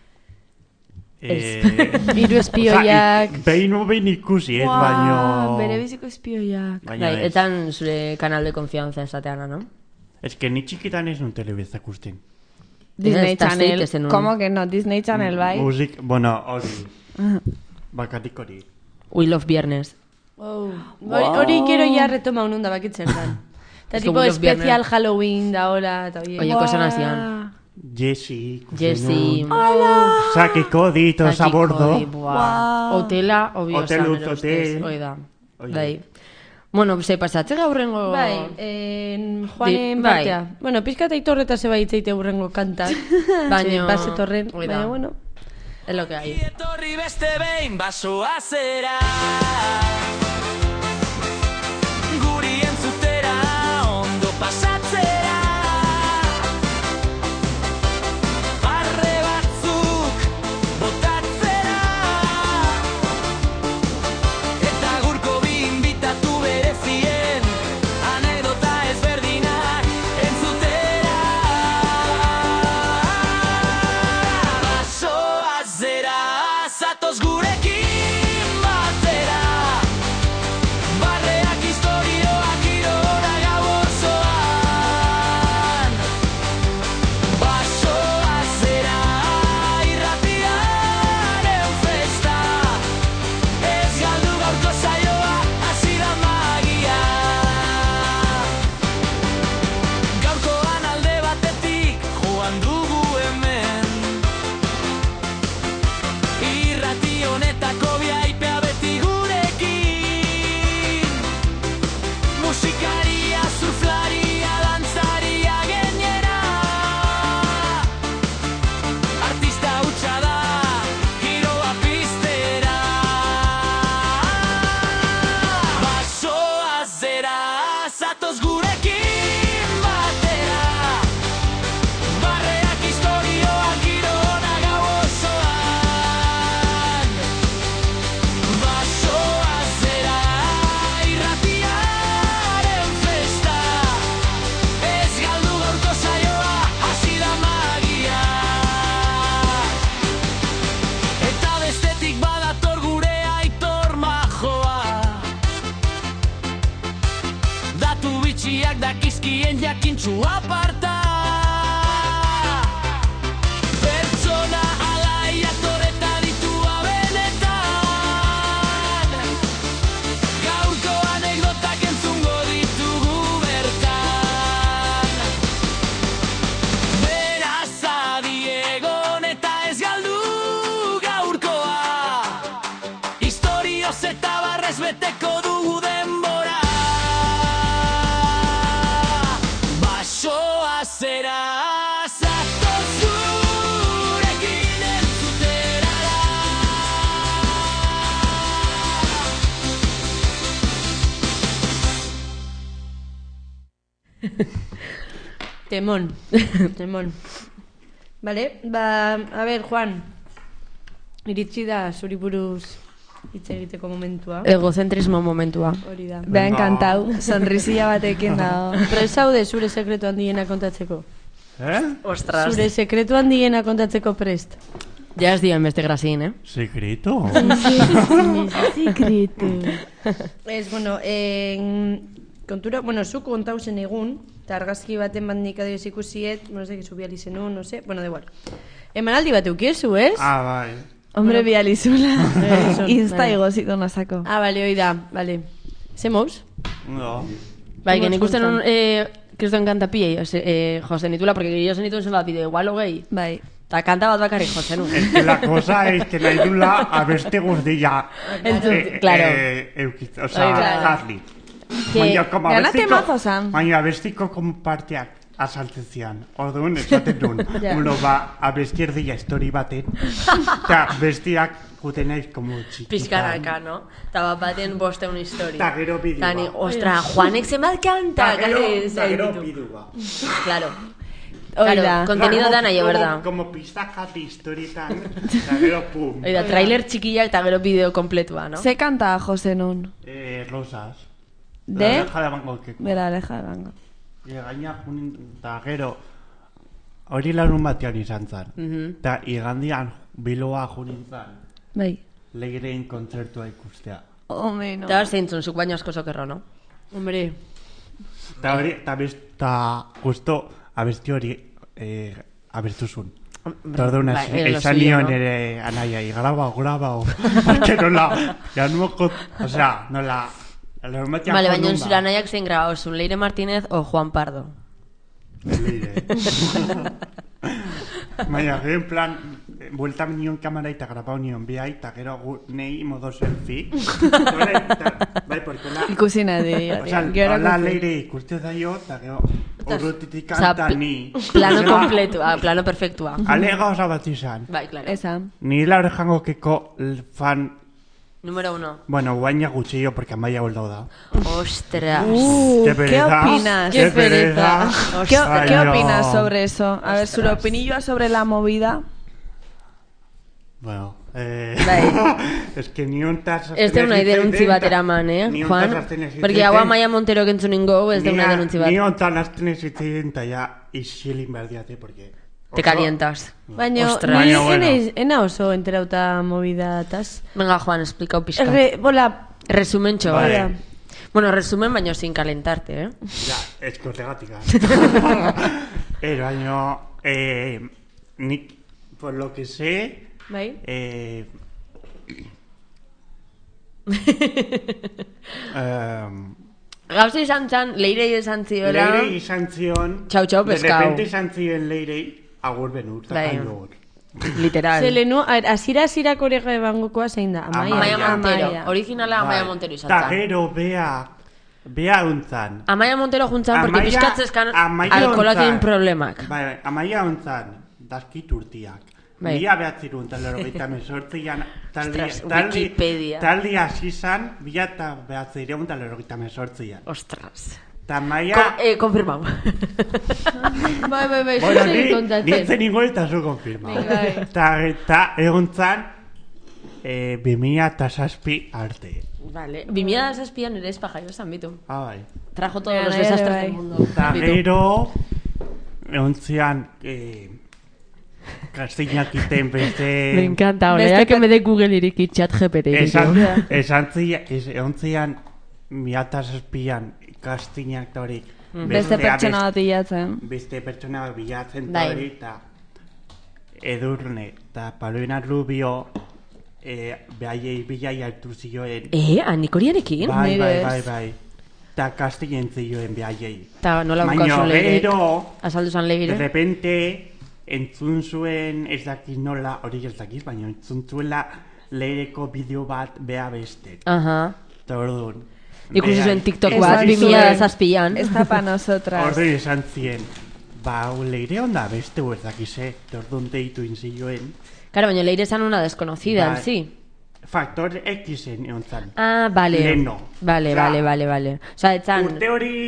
Hiru espioiak. Behin ikusi, ez baino... Bere biziko espioiak. Baina Bai, ez. etan zure kanal de confianza esateana, no? Ez que ni txikitan ez nun telebizta ikusten. Disney Ez da Channel. zeik ezen un. ¿Cómo que no? Disney Channel, bai? Musik, bueno, hori. Bakatik hori. We love viernes. Hori gero ja retoma ununda bakitzen dan. Eta Es que tipo We Love Viernes. especial Halloween da hola, eta oie. Oie, kosan hasian. Jessie, ikusten Jessie. nun. Sakiko ditos a bordo. Hotela, obvio, Hotel esan, utz nire hotel. ustez. Hoi da. Hoi da. Bai. Bueno, ze pasatze gaurrengo... Bai, Juanen Bai. partea. Bueno, pizka eta itorreta zeba hitzeite urrengo kantak. Baina- Basetorren, Hoi da. baina bueno. Es lo que hay. Etorri beste behin basoa zera Guri entzutera ondo pasatzera Barre batzuk botatzera Eta gurko bi inbitatu berezien Anekdota ezberdinak entzutera Basoa zera zatoz gurekin batera su aparta. Pertsona alaiak toreta ditua benetan. Gaurko anekdotak entzungo ditugu bertan. Beraz adi egon eta ez galdu gaurkoa. Historioz eta barrez beteko dugu denbora. Basoa zera zatoz gurekin entzuterara. Temón. Temón. Vale, a ver, Juan. Iritsi da zuri buruz hitz egiteko momentua. Egozentrismo momentua. Hori da. Beha enkantau, sonrisilla batekin dago. Prest zaude zure sekretu handiena kontatzeko. Ostras. Zure sekretu handiena kontatzeko prest. Ja ez dien beste grazin, Secreto. Sekretu. Ez, bueno, kontura, bueno, zuk kontau zen egun, eta argazki baten bat nik adioz ikusiet, no sé, subiali zenun, no sé, bueno, da igual. Emanaldi bat eukiezu, ez? Ah, bai. Hombre, bializula. Eso, Insta vale. igoziko nazako. Ah, vale, hoi da, vale. Zemous? No. Bai, Zemous nik usten kontan. kriston kanta piei, jozen ditula, porque jo zen dituen zenbat bideo, igual hogei. Bai. Eta kanta bat bakarrik jozen un. Es que la cosa es que nahi dula abeste guztia. Claro. O sea, Claro. Harley. Que- Baina, como Gana abestiko- temazo zan. Baina abestiko komparteak azaltzen zian. Orduan, esaten duen. Ja. Uno ba, abesti erdia histori baten. Eta bestiak guten naiz como txikitan. Pizkanaka, no? Eta bat baten bosteun historia. Ta gero bideoa. Tani, ostra, Juanek zenbat kanta. Ta gero bidua. Claro. Hori Claro, da. contenido da nahi, berda. Como pista Harley historietan. Ta gero pum. Oida, trailer txikiak eta gero bideo kompletua, no? Ze kanta jozenun? Rosas. De? Jala bango keko. Bera, aleja erango. Gaina junin, eta gero, hori larun batean izan zen. Eta igandian biloa junin zen, Bai. Leireen kontzertua ikustea. Home, no. Eta hor zeintzun, zuk baino asko sokerro, no? Hombre, Eta hori, eta justo abesti hori abertuzun. Eta orduan, Bai, lo esan suyo, nion no? ere anaiai, grabao. Porque nola, ya nuoko, o sea, nola, larun batean Vale, baina jonun zure anaiak zein grabau zuen, Leire Martínez o Juan Pardo? Leire. Baina, gero en plan, buelta nion kamera eta grabau nion bihai, eta gero nei modo selfie. Bai, porque la... Ikusi nahi. O sea, Gero la ikusi. Leire ikuste zaio, eta gero urrutitik Osa, kanta ni. plano Osea, kompletua, plano perfektua. Ale gauza bat izan. Bai, claro. Esan. Ni la orejango keko fan, Número 1. bueno, guaina gutxillo, porque amaia holdau da. Ostras. Qué ¿Qué pereza. opinas? Qué pereza. ¿Qué Ay, no. opinas sobre eso? A ver, su opinión sobre la movida. Bueno, Bai. es que ni un tas... Ez da unai denuntzi bat eraman, Ni Juan? honetaz azten ez Porque hau Amaia Montero kentzun ningo, ez da unai denuntzi bat. Ni hontan azten ez zitzein, eta ja isilin behar diate, porque... Te calientas. baina Ostras. ni Baina, bueno. ena oso enterauta movidataz. Venga, Juan, explicau pixka. Bola, Resumen txo, Vale. vale. Bueno, resumen, baino sin calentarte, Ja, ez korregatika. Baina, nik, por lo que sé, bai? Gauza izan zan, Leirei izan ziola. Leirei izan zion... Txau, txau, De pescau. repente izan ziren Leirei agur benur, eta Bai. kailor. Literal. Zelenu, azira korega ebangokoa zein da? Amaia Montero. Amaia. Originala Amaia Montero izan Ta zan. gero, bea untzan. Amaia Montero juntzan, porque Amaia- pizkatzezkan Amaia alkolakin ontzan. problemak. Bai, amaia ontzan, dazkit urtiak. Bai. Mila behatzirun talerrogeita mesortzian, Ostras, Wikipedia. taldi hasi zan, mila eta behatzirun talerrogeita mesortzian. Ostras. Ta maia... Konfirmau. Bai, Bueno, zuzeri ni kontatzen. zen ingo eta zu konfirma. Bai. Ta egon zan, 2007 arte. Vale. 2007an ere espajaio esan bitu. Ah, bai. Trajo todos los Bai, desastres bai. del mundo. Ta Bitu. gero, egon zian, kastinak iten beste... Me encanta, Beste ahora que me de Google iriki chat GPT. Esan zian, miataz espian kastinak eta hori Beste pertsona bat bilatzen. Beste pertsona bat bilatzen Bai. hori, eta Edurne eta Paulina Rubio behaiei bilai hartu zioen. Nik horiarekin? Bai. Eta kastillen zioen behaiei. Eta nola Baina bukasun leire? gero, Azaldu zan de leire? repente, entzun zuen, ez dakit nola, hori ez dakit, baina entzun zuela leireko bideo bat beha beste. Aha. Eta orduan. Ikusi zuen TikTok Ez bat, hori 2007an. Ez da pa nosotras. Orduan esan zien, leire onda beste huerdakize, eta orduan deitu inzioen. Claro, baina leire zan una desconocida en Bai. sí. Faktor Xen egon zan. Ah, vale. Leno. Vale. Osa, etzan... Urte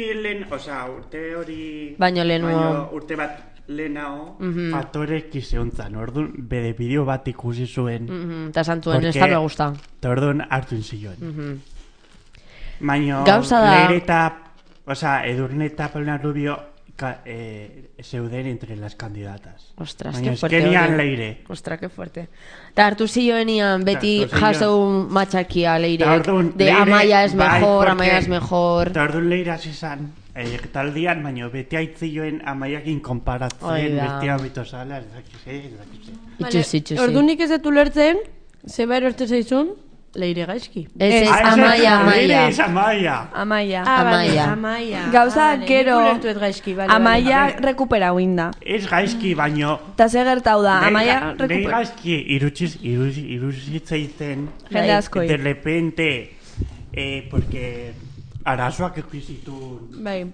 hori... Baino lehenago. Baino urte bat lehenago, Faktor X egon zan. Orduan, bere bideo bat ikusi zuen. Eta santuen, ez da me gusta. Eta orduan hartu inzioen. Baina, Gauza da- leire eta... Osa, Edurne eta Paulina Rubio zeuden entre las candidatas. Ostras, Baina que fuerte eskenian hori. leire. Ostras, que fuerte. Eta hartu zioenian beti Hartu zioen. jaso matxakia leire. Eta orduan, De leire, Amaia es bai, mejor, porque- Amaia es mejor. Eta orduan leire hasi zan, taldian, baina beti aitzioen Amaiakin Hoi konparatzen, da. beste abito zala, ez dakize. Itxusi. Orduan nik ez dut ulertzen, zeba erortu zaizun, leire gaizki. Ez, Ah, Amaia. Leire es Amaia. Amaia. Amaia. Amaia. Gauza, Vale, gero, nik ulertu ez gaizki, vale, Amaia vale. rekupera guinda. Ez gaizki, baino... Eta ze gertau da, Amaia Leire rekupera. gaizki iruzitzeiten. Jende askoi. De repente, porque arazoak ikusitu Bai.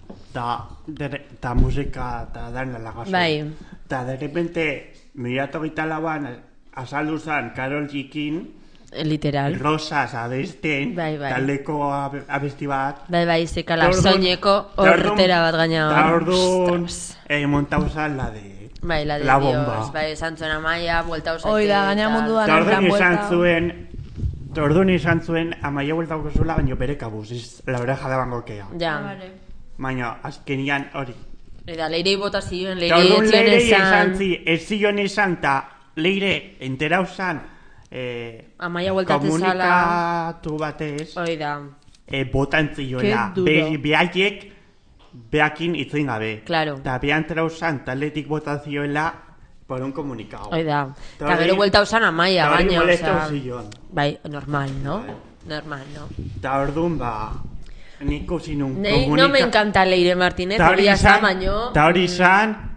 ta musika eta dan lagazu. Bai. Ta de repente, 2008an azaldu zan Karol Jikin, Literal. Rosas abesten, Bai. taldeko abesti bat. Bai, zikala, Ta orduan- soineko ta orduan- hortera bat gaina. Ta orduan, Ostras. montau zan la de... Bai, la de La Dios. bomba. Bai, esan zuen Amaia, buelta usaite. Hoi da, gaina munduan Ta en orduan plan izan vuelta. zuen... Ta orduan izan zuen, Amaia bueltauko zuela, baino bere kabuz, ez la oreja de bangokea. Ja. Vale. Baina, azkenian hori. Eta leirei bota zioen, Ta leirei orduan etzion leire esan. ez zion esan, ta leire enterau zan, Amaia bueltate zala. komunikatu batez, Hoi da. botan zioela, Ke duro. behaiek behakin itzein gabe. Claro. Ta behan trauzan taletik botan zioela por un comunicado. Hoi da. Ta Eta gero hori- buelta usan Amaia, ta hori baina, molestau osea... zion. Bai, normal, no? Bai. Normal, no? Ta orduan, nik ikusi nun Nei, no me encanta Leire Martínez, Ta hori esan, baino... Ta hori izan,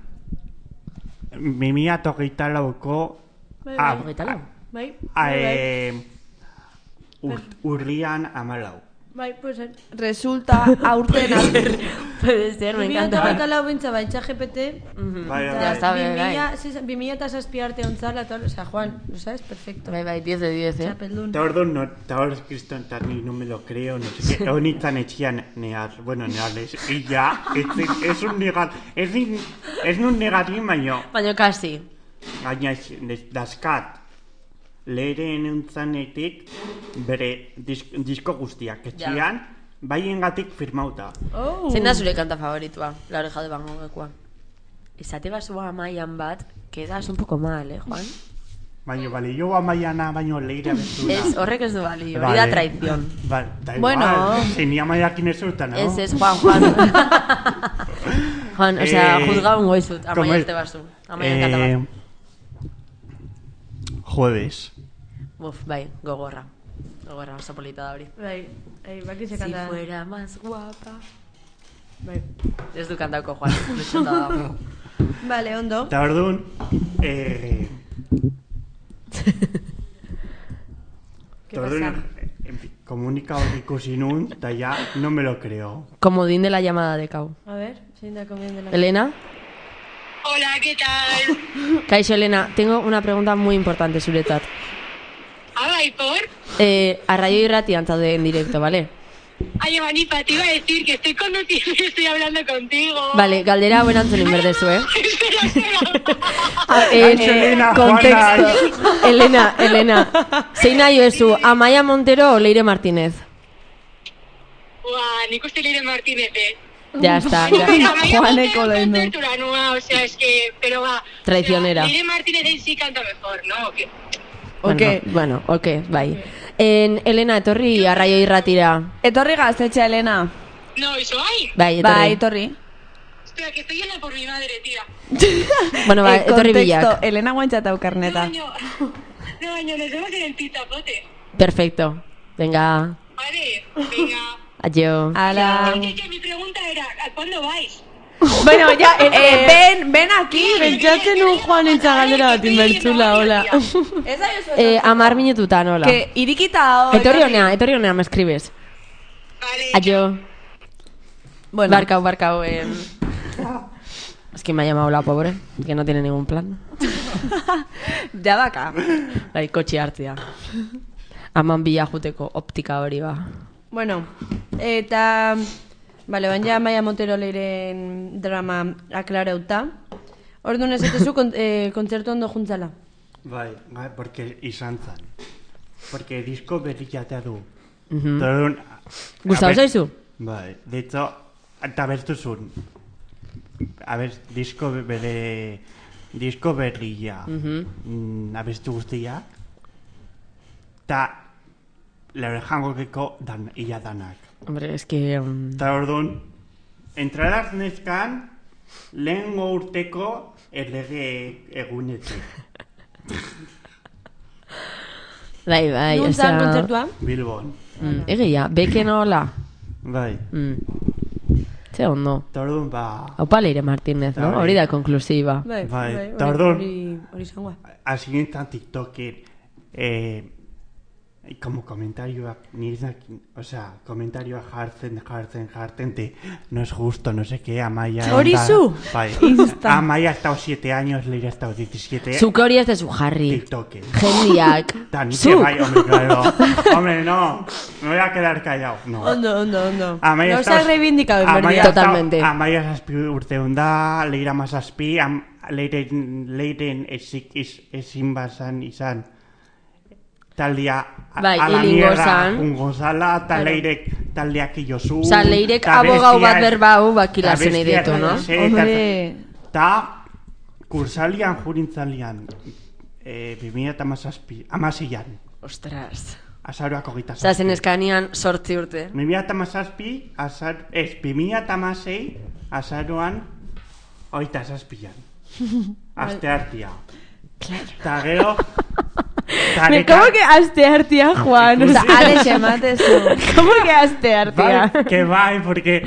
2008ko... Bai, ah, Hogeita lau. Bai. urrian 14. Bai, puede ser. Resulta, aurten Puede ser, me encanta. 2008 bintza baitza GPT, Bai, Ya está, bai. 2007 arte ontzala, o sea, Juan, lo sabes, perfecto. Bai, 10 de 10, Txapeldun. Ta orduan, ta hor kriston, ta ni no me lo creo, no sé qué, honitzen etxian near, bueno, nearles, y ya, es un negar, es un negatin, baino, Baina kasi. gaina daskat, lehren entzanetik, bere disko guztiak etxian, baiengatik firmauta. Oh. Zein da zure kanta favoritua? La oreja de Van Goghkoa. Izate basua Amaian bat, quedas un poco mal, Juan? Baina, bale, jo amaiana, baino leire abezuna. Ez, horrek ez du balio, hori da traición. Vale, da Bueno. igual, zini amaiakin ez zuta, no? Ez, Juan. Juan, o sea, juzga un goizut, como Amaia es- este basu. Amaia kanta bat. Jueves. Uf, bai, gogorra. Gogorra, oso polita da hori. Bai, baki se Si kanta. fuera más guapa. Bai. Ez du kantauko, Juan. Luxonda dago. Vale, ondo. Eta orduan, ¿Qué pasa? komunikau ikusi nun, eta ya no me lo creo. Comodín de la llamada de Cau. A ver, zein da komien dela. Elena. Hola, ¿qué tal? Kaixo, Elena, tengo una pregunta muy importante zuretzat. Ah, ¿y por? A Rayo Irratian zaude en directo, ¿vale? Ay, Evanipa, te iba a decir que estoy conduciendo y estoy hablando contigo. Vale, galdera buena entzulin berdezu, Espera. Angelina, Contexto. Elena, zein nahi ezu, Amaia Montero o Leire Martínez? Buah, nik uste Leire Martínez, Ya está, ya. Juaneko lehenu. o sea, es que, pero va. Traicionera. O sea, Leire Martínez ahí sí canta mejor, ¿no? ¿O qué? Bueno, ok, bai. Elena, etorri a Rayo Irratira. Etorri gaztetxe, Elena. No, eso hay. Bai, Bai, etorri. etorri. Espera, que estoy yendo por mi madre, tía. Bueno, ba, etorri bilak. Elena guantxatau karneta. No, nos vemos en el pizzapote. Perfecto. Venga, Vale, venga. adio. Ala. Oye, que mi pregunta era, ¿a cuándo vais? Bueno, ya, ven aquí. Pentsatzen un Juan entzagaldera bat inbertzula, hola. Esa 10 minututan, hola. Que irikita hoy. Etorri honea, me escribes. Vale. Adio. Bueno, Barcao. Es que me ha llamado la pobre, que no tiene ningún plan. ya baka. Bai, kotxe hartzea. Aman bila juteko optika hori ba. Bueno, eta... Bale, baina ja Maia Montero leiren drama aklarauta. Orduan esatezu kontzertu ondo juntzala. Bai, porque izan zan. Porque disko berri jatea du. Mhm. Orduan, Gustavo zaizu? Bai, de hecho, eta bertuzun. Disko berria. Abestu guztiak. Ta, lehore jangokeko ia danak. Hombre, es que... Eta orduan, entradas nezkan, lehengo urteko erlege egunetik. Bai, Nuntzan kontzertua? Bilbon. Egia, beken hola. Bai. Ze ondo. Eta orduan, Aupa Leire Martínez, no? Bai. Hori da konklusiva. Bai, eta orduan, hori zangoa. hasi nintzen TikToken, como comentarioak, comentarioak jartzen, no es justo, no sé qué, Amaia... ¿Hori zu? Bai. Amaia ha estado 7 años, Leire ha estado 17. Zuke hori ez dezu jarri. TikToken. Jendiak. Zu. Bai, hombre, claro. Hombre, no, me voy a quedar callado. No. Ondo. Amaia Gauzak está... reivindikatu Amaia berdia. está- Totalmente. Amaia zazpi urteun da, Leira mazazpi, Leiren ezin bazan izan taldea Bai, a la hilingo mierda zan. ungo zala, eta Leirek taldeak jozu. Osa, Leirek abogau bat berbau bakila zen edetu, no? Hombre. Ta kursalian, jurintzalian, 2017, amaseian, Ostras. azaroako gita Osa, zen eskanean 8 urte. 2017, 2016, azaroan, oita zazpian. Aste hartia. Ta gero... ¿Cómo que aste hartia, Juan? O sea, Alex, ematezu. ¿Cómo que aste hartia? Bai, que bai, porque...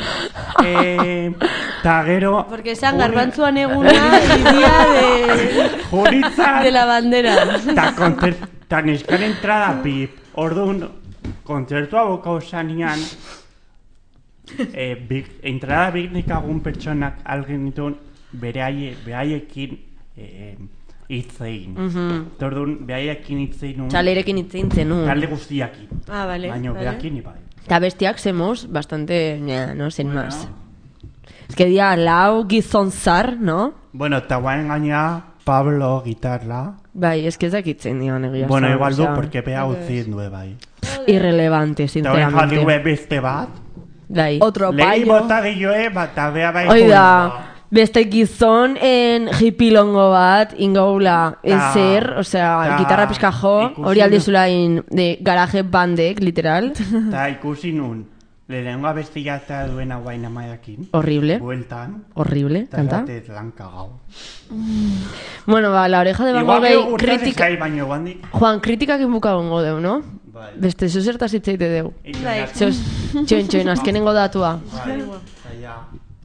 ta gero... Porque esan garbantzuan eguna el día Juritzan... de la bandera. Ta neskan entrada pip. Orduan, kontzertua bokau zanean... entrada bignik agun pertsonak algen ditun behaiekin hitzein. Orduan, behaiekin hitzein nun... Txalerekin itzein zenun. Talde guztiakin. Ah, vale. Baina behakin ibai. Eta bestiak zemos bastante, no, sin más. Es que dia lau gizon zar, no? Bueno, eta guain gaina Pablo gitarra. Bai, es que ez dakitzen dian egia. Bueno, esan, igual du, osea, porque beha utzien du, bai. Irrelevante, Eta hori jarri sinceramente. beste bat. Bai. Otro Lehi payo. bota gilloe, eta beha bai Oida, beste gizon en hipilongo bat, ingoula, ezer, osea, gitarra pizka jo, ikusi hori nu- aldizulain de garaje bandek, literal. Eta ikusi nun, lehenengoa bestia eta duena guain amaiakin. Horrible, Bueltan. horrible, Eta kanta. batez lan kagau. Bueno, ba, la oreja de Van Igual Gogh que urtaz kritika... ezai, baino guandik. Juan, kritikak inbuka gongo deu, no? Bai. Beste zuzertaz hitzeite deu. Bai. Txoin, azkenengo datua. Bai, eta ja.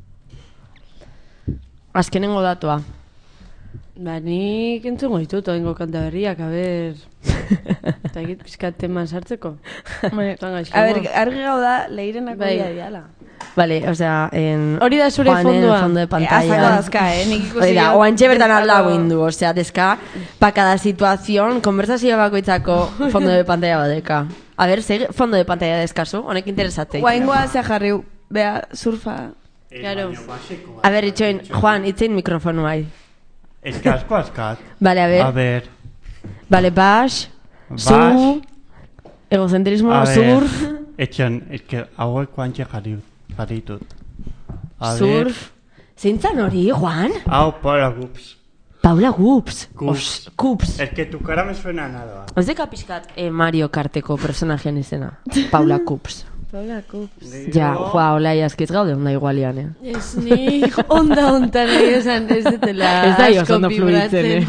Azkenengo datua. Ba, nik entzungo ditut, oingo kanta berriak, a ber... Eta egit pizkat teman sartzeko. Tan gaizko. A ver, argi gau da, leirenak Bai. hori diala. Vale, o sea, en... Hori da zure Juanen fondua. fondo de Azako pantalla. dazka, nik ikusi... Hori da, dut- oantxe bertan aldau indu, o sea, deska, pa cada situación, konversazio bakoitzako fondo de pantalla badeka. A ver, ze fondo de pantalla deskazu, honek interesatei. Guaingoa ze jarriu, bea, surfa... Claro. A ver, itxoin, Juan, itzein mikrofonu hai. Ez que asko askat. Vale, a ver. A ver. Vale, bash, Bash. zu, egocentrismo, A ver. surf, Etxen, ez que hauek guantxe jarritut. A ver. surf. Zeintzan hori, Juan? Hau, Paula Gups. Paula Gups. Gups. Gups. Es que tu cara me suena a nada. Ez deka pixkat Mario Karteko personajean izena. Paula Gups. Paula Cook. Ja, joa, hola iaskiz gaude onda igualian, Ez ni onda hontan esan ez dutela Ez da jo asko ondo fluitzen,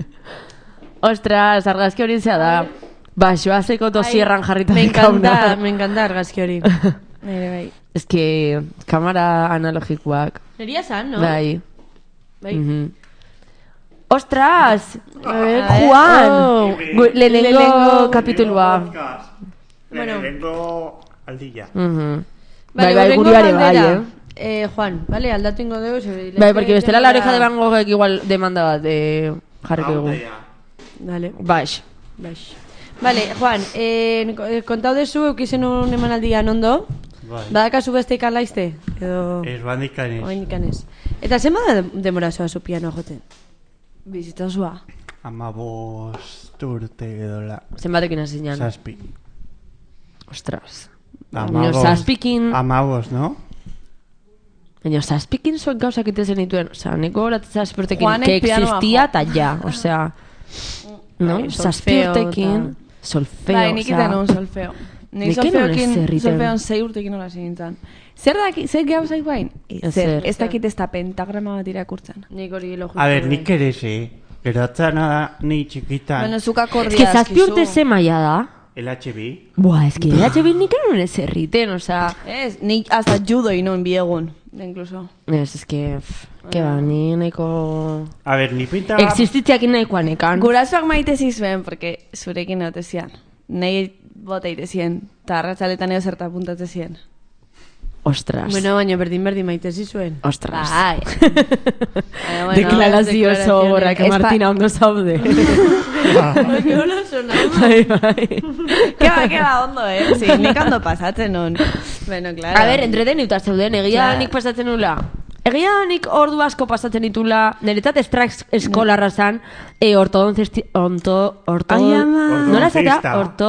Ostras, argazki hori zea da. Baixoazeko tosierran jarritan kauna. Me encanta argazki hori. Nire bai. Ez que, kamera analogikoak. Neria zan, no? Bai. Bai. Ostras! ver, Juan! Lehenengo kapitulua. Bueno. Lehenengo aldilla. Bai, guriare bai, Juan, vale, aldatu ingo dugu. Bai, porque bestela la oreja de Van Gogh igual demanda bat jarriko dugu. Dale. Baix. Vale, Juan, kontau dezu eukizen un emanaldian ondo. Badakazu beste ikalaizte? Edo... Ez bandikanez. Bandikanez. Eta zenba da demora zoa zu pianoa joten? Bizita zua. 15 urte edola. Zenbatekin hasi zinan? 7. Ostras. 15, no? Baina, 7 zuek gauzak itezen dituen. Osa, niko horatzen 7 urtekin que Juanek pianoa existia eta ja. Osea, no? 7 urtekin. Solfeo, bai, nik iten un solfeo. Nik solfeoan 6 urtekin hola zinintzen. Zer gauzaik bain? Zer, ez dakit ez da pentagrama bat irakurtzen. Nik hori lo justu. A ver, nik ere ze. Gerotzana ni txikitan. Bueno, zuk akordia Ez que 7 urte ze maia da. El HB. Buah, ez que el HB nik enon ez erriten, osea... Ez, nik hasta judo inoen biegun, incluso. Ez que... Que ba, ni nahiko... A ver, ni pinta... Existitziakin nahikoan ekan. Gurasoak maite zizuen, porque zurekin egote zian. Nei bota ite zien, eta arratzaletan eo zerta apuntatze zien. Ostras. Bueno, baina berdin maite zizuen. Ostras. Bai. Deklarazio zogorrak, Martina ondo zaude. Nola sonaba. Bai. Keba, ondo, sí, nik ondo pasatzen non. Bueno, claro. A ver, entreteniuta zeuden, egia nik pasatzen nula. Egia nik ordu asko pasatzen ditula, niretzat estrak eskolarra zan, nola zeta?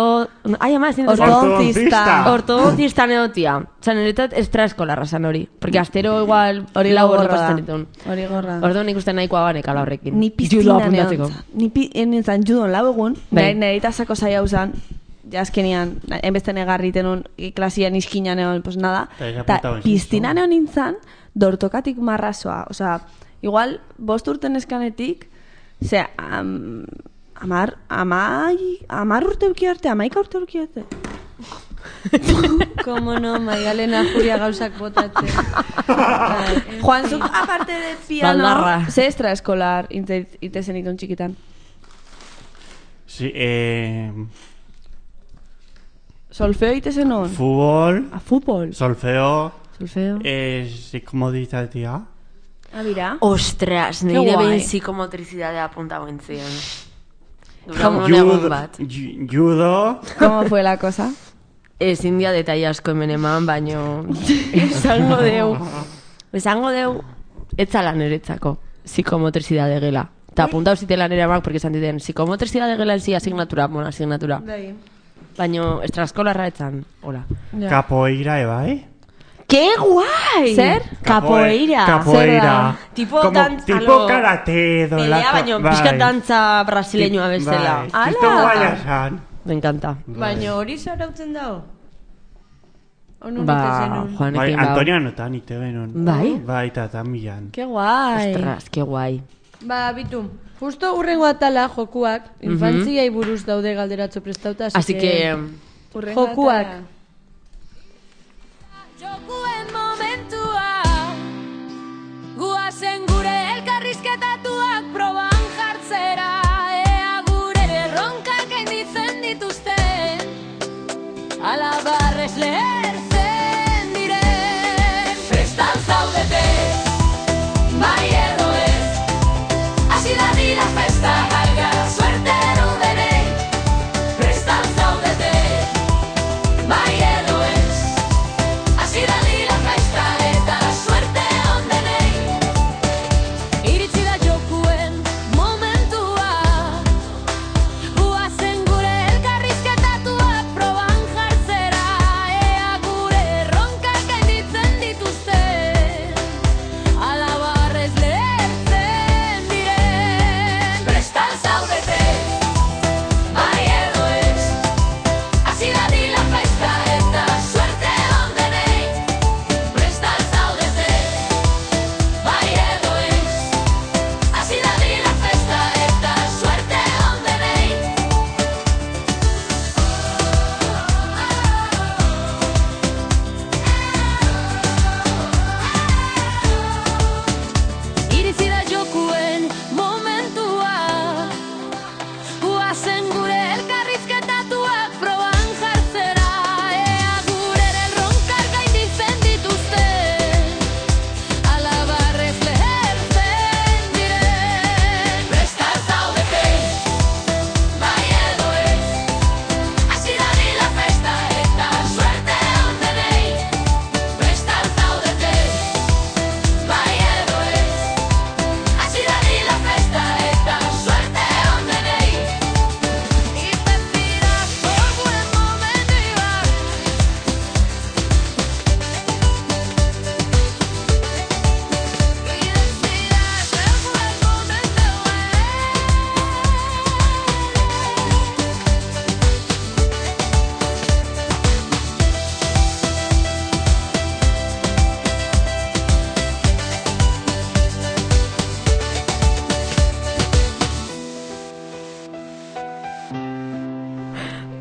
Ortodontista neotia. Zan, niretzat estra eskolarra zan hori. Porque astero igual hori lau ordu gorra pasatzen da. ditun. Hori gorra. Ordu nik uste nahikoa banek ala horrekin. Ni piztina neontzan. Ni nintzen judon lau egun, niretasako zaila uzan, jazkenian, enbeste negarriten un klasian iskinan egon, pues nada. Ta piztina neon nintzen, dortokatik marrazoa. Osea, igual, 5 urten eskanetik, ze, 10 urte euki arte, 11 urte euki arte. Como no, Maigalena Julia gauzak botatzen. Juan, zuk aparte de piano, Baldarra. ze extraeskolar itezen itun txikitan? Sí, Solfeo itezen hon? Fútbol. Fútbol. Solfeo. Solfeo. Psikomoditatea. Mira. Ostras, Qué nire guai. behin psikomotricidadea apunta guentzien. Judo. ¿Cómo fue la cosa? Ez india detai asko hemen eman, baino... Esango deu, etzala niretzako psikomotricidade gela. Eta apuntau zitela nire amak, porque esan diten, psikomotricidade gela en si asignatura, asignatura. Baino, estraskolarra etzan, hola. Capoeira, bai? ¡Qué guai! Zer? Capoeira. Capoeira. Tipo Tipo karate, pelea, baino, pixka dantza brasileñoa bezala. Bai, Kristo guaia zan. Me encanta. Baina hori zarautzen dago? Ba, Juanekin Bai, bau. Antonia notan ite benon. Bai? Bai, eta tamilan. Qué guai. Ostras, qué guai. Ba, bitu, justo urrengo atala jokuak, infantziai buruz daude galderatzo prestauta, Así que... jokuak. Jokuen momentua guazen gure elkarrizketatuak proban jartzera ea gure erronkak gainditzen dituzten ala barrez lehertzen diren prestan zaudete bai edo ez hasi da dira festa galga suerte erudenei prestan zaudete bai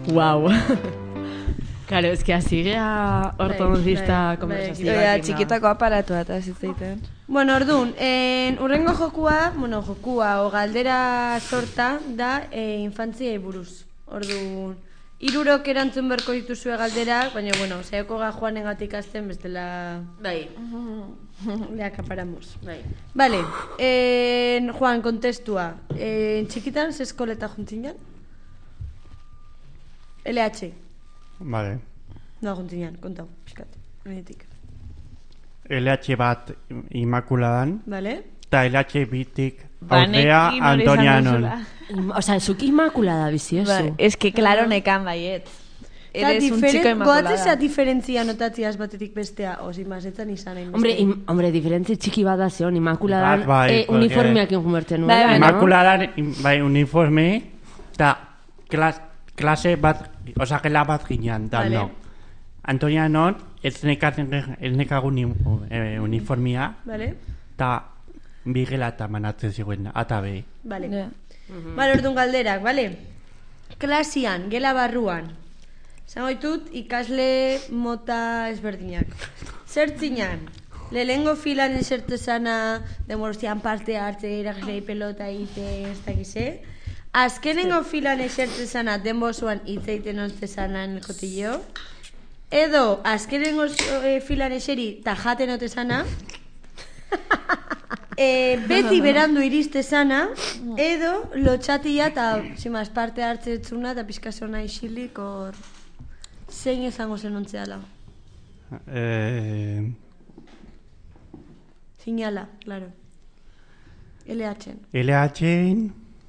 Wow. Claro, es que así gea ortodoncista konversazioa. Eta txikitako aparatua eta zitzaiten. Bueno, orduan, urrengo jokua, o galdera sorta da infantziai buruz. Orduan, 3 erantzun berko dituzue galderak, baina, bueno, saioko ga Juanegatik azten bestela... Bai. Le acaparamos. Bai. Vale, Juan, kontestua. Txikitan, ze eskoleta juntzinan? LH. Vale. No, juntzinan, kontau, piskat. Benetik. LH bat Imakuladan, Vale? eta LH bitik Audrea Antonianon. Osa, zuk Inmaculada bizi, eso. Es que, claro, nekan baiet. Eres un chico Inmaculada. Goatzea diferentzia notatziaz batetik bestea, sin más, etzan izan hain bestea. Hombre, diferentzia txiki bat da zeon, Imakuladan Bai, uniformeak injumertzen nuen. Bai, Imakuladan, bai, uniforme, eta klase bat, osa, gela bat ginean, da, Vale. no. Antonianon, ez nekagun uniformia, Vale? eta bi gela eta manatzen ziguen, eta be. Vale. Ja. Vale, orduan galderak, vale? Klasian, gela barruan. Zango ditut, ikasle mota ezberdinak. Zertzinan, lehengo filan esertezana, demorzian parte hartze, irakaslei pelota ite, ez dakize. Azkenengo filan esertezana, denbozuan itzeiten ontzezana en el cotillo. Edo, azkenengo filan eseri, tajaten otezana. Beti berandu iristezana. Edo, lotxatia eta, zimaz, parte hartzetzuna eta pizkazona isilik, hor... Zein ezango zen ontzeala? Zinala, claro. LH-en. LH-en...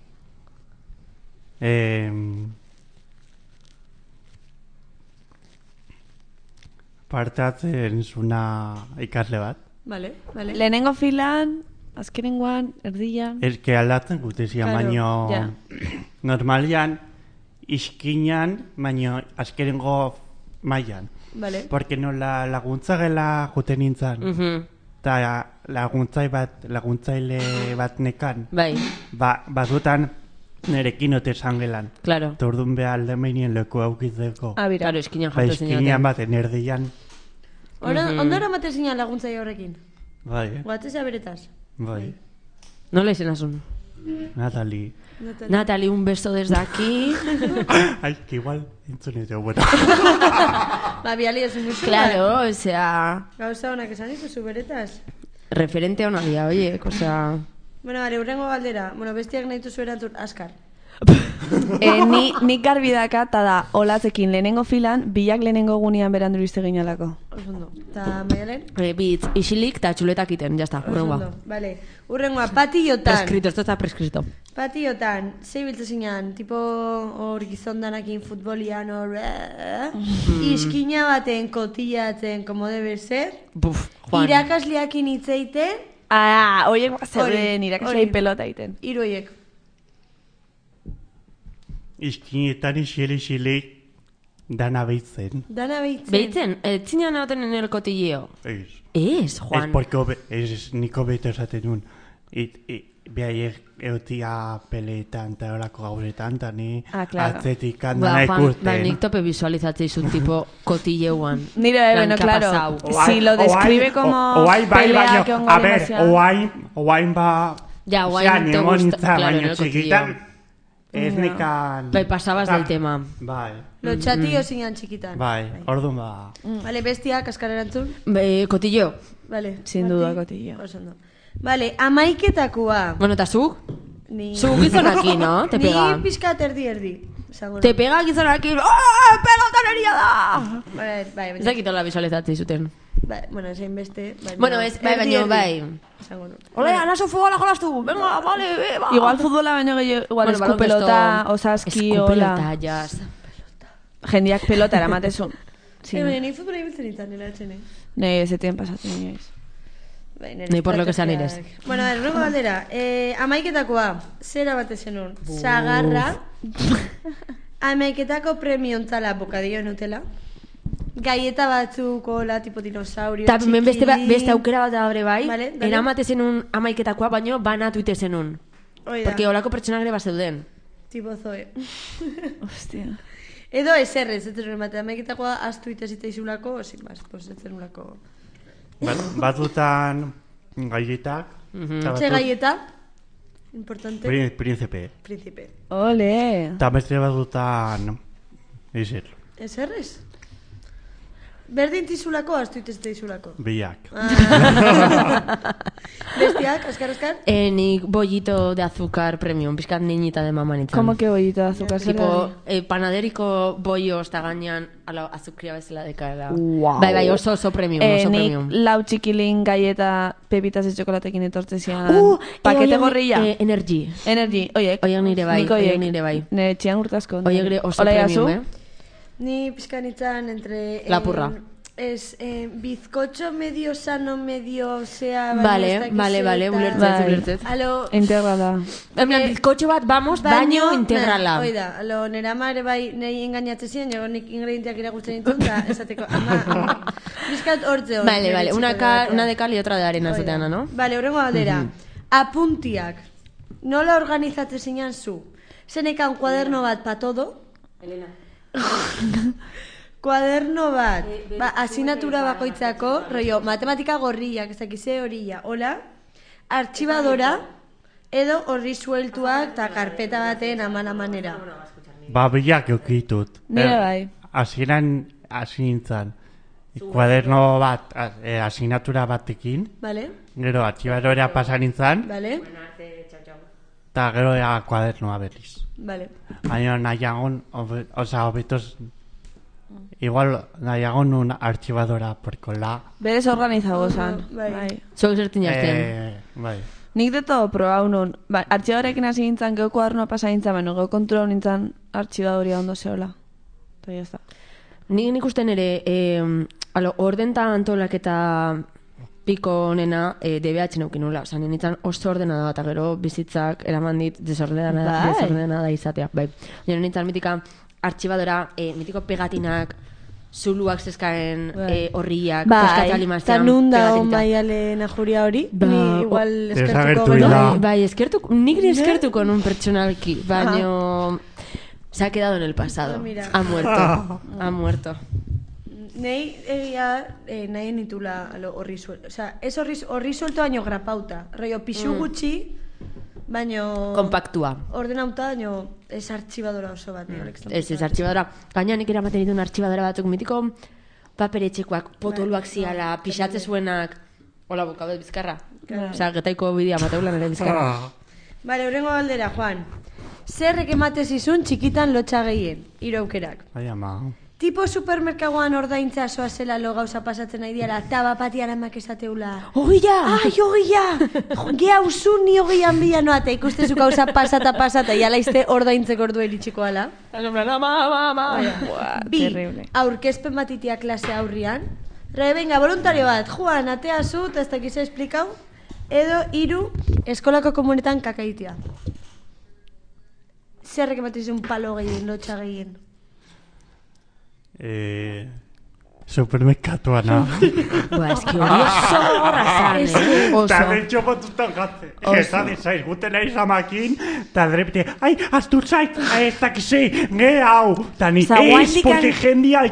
partatzen zuna ikasle bat. Vale, vale. Lehenengo filan, azkenengoan, erdian... Ez que aldatzen gutezia, Claro, baino... ja. Normalian, iskinan, baino azkenengo mailan. Vale. Porque nola laguntza gela juten nintzen. Eta laguntzaile bat nekan. Bai, Bazutan nerekin ote zangelan. claro. Eta orduan behar aldemainien leku aukitzeko. Bira. Claro, eskinan jatu Iskinan zinaten. baten erdian. Ondora mate zinan laguntzai horrekin. Bai, Guatzea beretaz. bai. Nola izen azun? Natali. Natalie, un beso desde aquí. Ai, que igual entzunete, bueno. Ba, biali ez musu. Claro, o sea, Gauza honak esan dituzu beretaz. referente a una dia, oye, o sea... Bueno, vale, urrengo galdera. Bueno, bestiak nahi duzu erantzun, askar. Nik garbi daka, eta da, olatzekin lehenengo filan, bilak lehenengo gunean berandu iriste ginalako. Osondo. Ta Maialen? Bitz, isilik eta txuletak iten, jazta, urrengoa. Osondo. Vale. Urrengoa, patiotan. Prescrito, esto está prescrito. Patiotan, zei biltze zinan, tipo hor gizondanakin futbolian hor... Iskina baten kotillatzen, como debe ser. Buf, Juan. Irakasleakin hitzeiten, Oiek zeuden hori. irakaslei pelota iten. hiruiek. Iskinetan isilik dana behitzen. Dana behitzen. Beitzen, etzinean hauten en el cotilleo. Ez. Ez, Juan. Ez, porque ez niko beto esaten nun. Behaiek eutia peleetan eta horako gauretan, eta ni claro. atzetik Ba, handana Juan, ikusten. nik tope visualizatzei tipo cotilleuan. Nire, bueno, ¿qué ha claro, pasado? si lo describe como pelea que ongo a ver, demasiado... oain ba... Ya, oain Osea, te gusta, claro, en baina el txikitan, ez nekan... Bai, pasabas del tema. Bai, Lotxatio zinan txikitan. bai, orduan ba... Vale, bestiak, askar erantzun. Cotilleo. Vale. Sin duda, cotillo. Osondo. Vale, amaiketakoa. Bueno, eta zuk? Ni... Zuk gizonaki, no? Te pega. Ni pizkat erdi. Esango Te pega gizonaki. ¡Oh, pelotaneria da! Bai, Ez dakitola visualizatzei zuten. bai, bueno, zein beste. Bueno, ez, bai, baino, bai. Esango nu. Ole, anaso futbola jolastu. Venga, vale, va. Igual futbola baino gehiago, igual Bueno, eskupelota, osaski, hola. Eskupelota, jaz. Jendiak pelota eramatezun. Sí, Baina, ni futbola ibiltzen itan, nela etxene. ne, ez zetien pasatzen inoiz. Bai, Ni por lo que sean eres. Bueno, a ver, ruego galdera. Amaiketakoa, zera bate zenun. Zagarra. Amaiketako premiontzala bokadillo nutela. Gaieta batzuko la tipo dinosaurio. Eta hemen beste aukera bat dabre bai, Vale, dale. eramate zenun amaiketakoa, baino banatu ite zenun. Oida, Porque holako pertsonak ere bazeuden. tipo Zoe. Hostia. Edo eserrez, ez zenuen matematiketakoa astu itazita izulako, sin más, pues ez zenulako. Batzutan gaietak. Txe gaieta? Importante. Príncipe. Príncipe. Ole! Eta beste batzutan ezer. Eserrez? Berdin tizulako, astu itazita izulako. Biak. Bestiak, askar? Nik bollito de azúcar premium, pizkat niñita de mama nintzen. Como que bollito de azúcar? Tipo, panaderiko bollos eta gainean azukria bezala dekara. Wow. Bai, oso premium, oso premium. Nik lau txikilin gaieta pepitas de txokolatekin etortzezian. Pakete gorrilla. Energy. Oiek. Oiek nire bai, oiek nire bai. Nire txian urtazko. Oiek oso premium, Ni pizkanitzan entre... Lapurra. Bizcocho medio sano, medio sea... Vale, ulertzet. Alo... Integrala. Bizkotxo bat, vamos, baino integrala. Oida, alo, nera amare bai nahi engainatzen ziren, jago nik ingredienteak iragutzen nintzen, eta esateko, ama... Bizkat hortze hor. Vale, una de cal y otra de arena, zateana, no? Vale, horrengo aldera. Apuntiak. Nola organizatzen zinan zu? Zeneka un cuaderno bat pa todo? Elena. Kuaderno bat, asignatura bakoitzako, rollo, matematika gorriak, ez dakize horilla, hola, artxibadora, edo horri sueltuak eta karpeta baten amanera. Biak eukitut. Nire bai. Hasieran hasi nintzen. Kuaderno bat, asignatura batekin. Vale. Gero, artxibadora pasa nintzen. Vale. Eta gero kuadernoa berriz. Vale. Baina nahiagon, hobetos... Igual nahiagon un archivadora porkola. Berez organizago zan. Bai. Zuek zertin jazten. Bai. Nik de todo probau nun. Artxibadorekin hasi nintzen, geho kuadernoa pasa nintzen, baina geho kontrol nintzen artxibadoria ondo zehola. Eta jazta. Nik ikusten ere, ordenta antolaketa piko nena DBH neukin nula. Osa, nintzen oso ordena da, eta gero bizitzak eraman dit desordena da izatea. Bai. Nire nintzen mitika artxibadora, mitiko pegatinak, zuluak zezkaen horriak, bai, eta nun da maiale najuria hori, ni igual eskertuko gero. Bai, nigri eskertuko nun pertsonalki, baino se ha quedado en el pasado. Ha muerto. Nei egia nahi nitula horri suelto. O sea, ez horri suelto baino grapauta. Rollo pixu gutxi, baino... Kompaktua. Ordenauta, baino ez artxibadora oso bat. Ez artxibadora. Gaina nik eramaten ditun artxibadora batzuk mitiko paperetxekoak, potoluak ziala, pixatze zuenak, hola bukabet bizkarra. Osa, getaiko bidea mateulan ere bizkarra. Bale, horrengo galdera, Juan. Zerrek ematez izun txikitan lotxa gehien, hiru aukerak. Ai, ama. Tipo supermerkagoan ordaintza soa zela lo gauza pasatzen nahi diara, taba patiara emak esateula. Ogia! Ai, ogia! Gea usun ni ogian bila noate, ikustezu gauza pasata, jala izte ordaintzeko orduen itxiko ala. Bi, aurkezpen batitia klase aurrian. Venga, voluntario bat, Juan, atea zu, eta ez dakize esplikau. Edo, hiru, eskolako komunetan kakaitia. Zerrek ematizun palo gehien, lotxa gehien. Supermerkatuana. Eski hori oso horrazan, Eta betxo batutan gatze. Eta dizaiz, guten nahi zamakin, eta drepte, ai, aztu zait, ez dakizei, ge hau. Eta ni, porque jendia...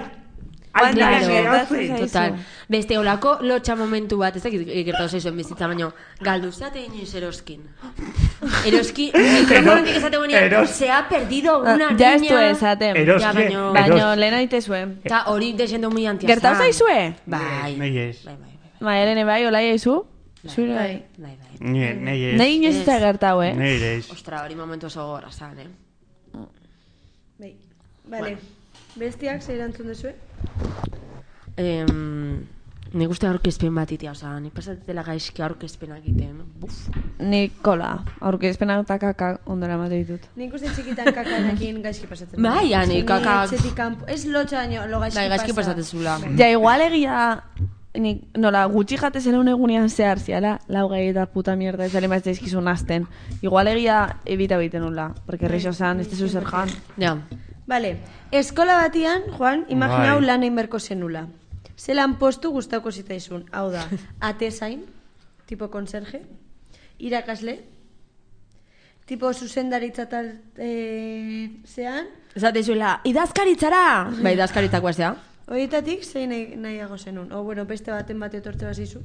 Total. Beste olako lotxa momentu bat, ez dakit gertatu zaizuen bizitza, baino, galdu zate inoiz eroskin. Eroski, mikrofonetik esate guenean, se ha perdido una niña. Ja ez du esaten. Baino, lehen oite zuen. Eta hori desendo muy antiazan. Gertatu zaizue? Bai. Nei ez. Bai, Elene bai, olai eizu? Zure bai. Nei ez. Nei inoiz ez da gertau, Nei ez. Ostra, hori momentu oso gorrazan, Bai. Vale. Bestiak, zer erantzun duzue? Nik uste aurkezpen bat itea, oza, nik pasatetela gaizki aurkezpenak egiten. Nikola, aurkezpenak eta kaka ondora mate ditut. Nik uste txikitan kakanekin gaizki pasatzen. Bai, nik kaka... Ez lotxa baino, lo gaizki pasa. Bai, gaizki pasatzen zula. Ja, igual egia, nola, gutxi jate zen egunean zehar ziala, lau gai eta puta mierda, ez alen baitza izkizun azten. Igual egia ebita baiten nula, porque reixo zan, ez tezu zer jan. Ja. Vale, eskola batian, Juan, imaginau lan egin berko zenula. Zelan postu gustauko zitaizun, hau da, atezain, tipo konserje, irakasle, tipo zuzendaritza tal zean, Esate zuela, idazkaritzara! Ba, idazkaritzakoa zea. horietatik zein nahiago zenun. O, bueno, beste baten bate etortze bazizu.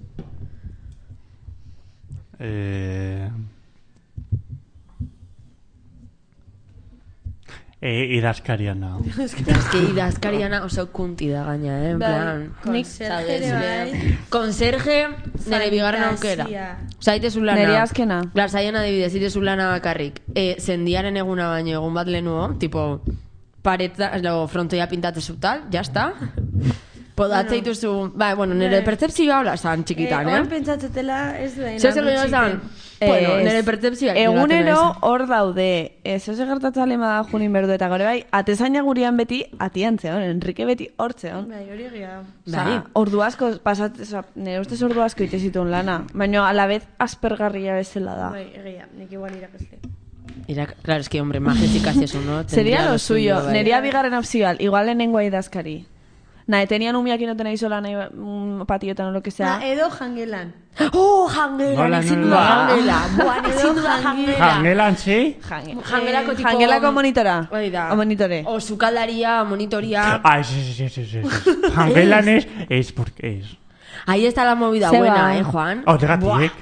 Idazkariana. Eske idazkariana oso kunti da gaina, en plan. Konserjere bai. Konserje, nire bigarren aukera. Osa, itezu lana. Nire azkena. Klar, zaien adibidez, itezu lana bakarrik. Zendiaren eguna baino egun bat lehenuo, tipo, pareta, frontoia pintatzezu tal, jazta. Podatze ituzu, bueno, nire pertzepzioa hola zan txikitan, Oan pentsatzetela ez duena. Zer zan? Bueno, nire pertzepzioa. Egunero hor daude, ez gertatzen lema da junin berdu eta gore bai, atezaina gurian beti atian zeon, Enrique beti hor zeon. Bai, hori egia. Ordu asko, nire ustez ordu asko ite zituen lana, baina alabez aspergarria bezala da. Bai, egia, nik igual irakasle. Claro, es que, hombre, magética es eso, ¿no? Sería lo suyo, nerea bigarren opzioa, igual lehenengoa idazkari. Tenian umiak inoten aizola nahi patiotan o lo que sea. Edo jangelan. Oh, jangelan, ezin duda jangela. Buan, ezin duda jangela. Jangelan, sí? Jangelako tipo... Jangelako monitora. Oida. O monitore. O sukaldaria, monitoria. Sí. Jangelan es porque es. Ahí está la movida buena, Juan? Otegatik.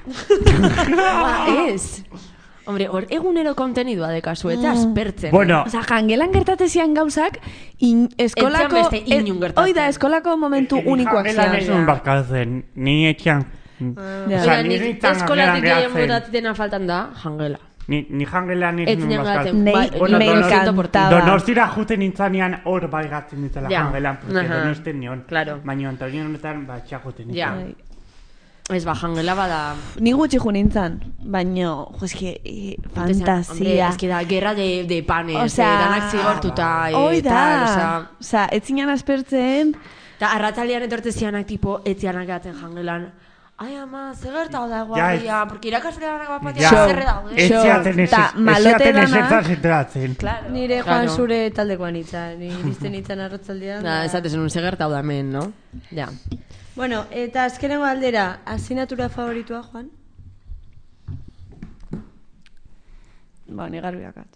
Es... Hombre, hor egunero kontenidua de kasu, eta aspertzen. Bueno. Osa, jangelan gertatezian gauzak, eskolako... Etxean beste inun gertatzen. Oida, eskolako momentu unikoak Jangelan ez un barkatzen, ni etxean. Oida, nik eskolatik gehien botatitena faltan da, jangela. Ni jangelan ez nun barkatzen. Me encantaba. Donostira juten nintzanean hor bai gatzen ditela jangelan, porque donosten nion. Claro. Baina Antonio honetan batxa juten nintzanean. Ez ba, jangela bada... Ni gutxi jo nintzen, baina, eske, fantasia. Eske da, guerra de panes, osea, danak zigortuta, tal, osea, etzinan aspertzen... Eta arratzalean etortezianak, tipo, etzianak gaten jangelan. Ai, ama, zer gertau da guardia, porque irakasleanak bapatia zerre daude. Etziaten esertzaz enteratzen. Nire Juan zure taldekoan itza, niristen itzan arratzaldean. Ezatezen un zer gertau da hemen, no? Ja. Bueno, eta azkenengo aldera, asignatura favoritua, Juan? Ni garbiakat.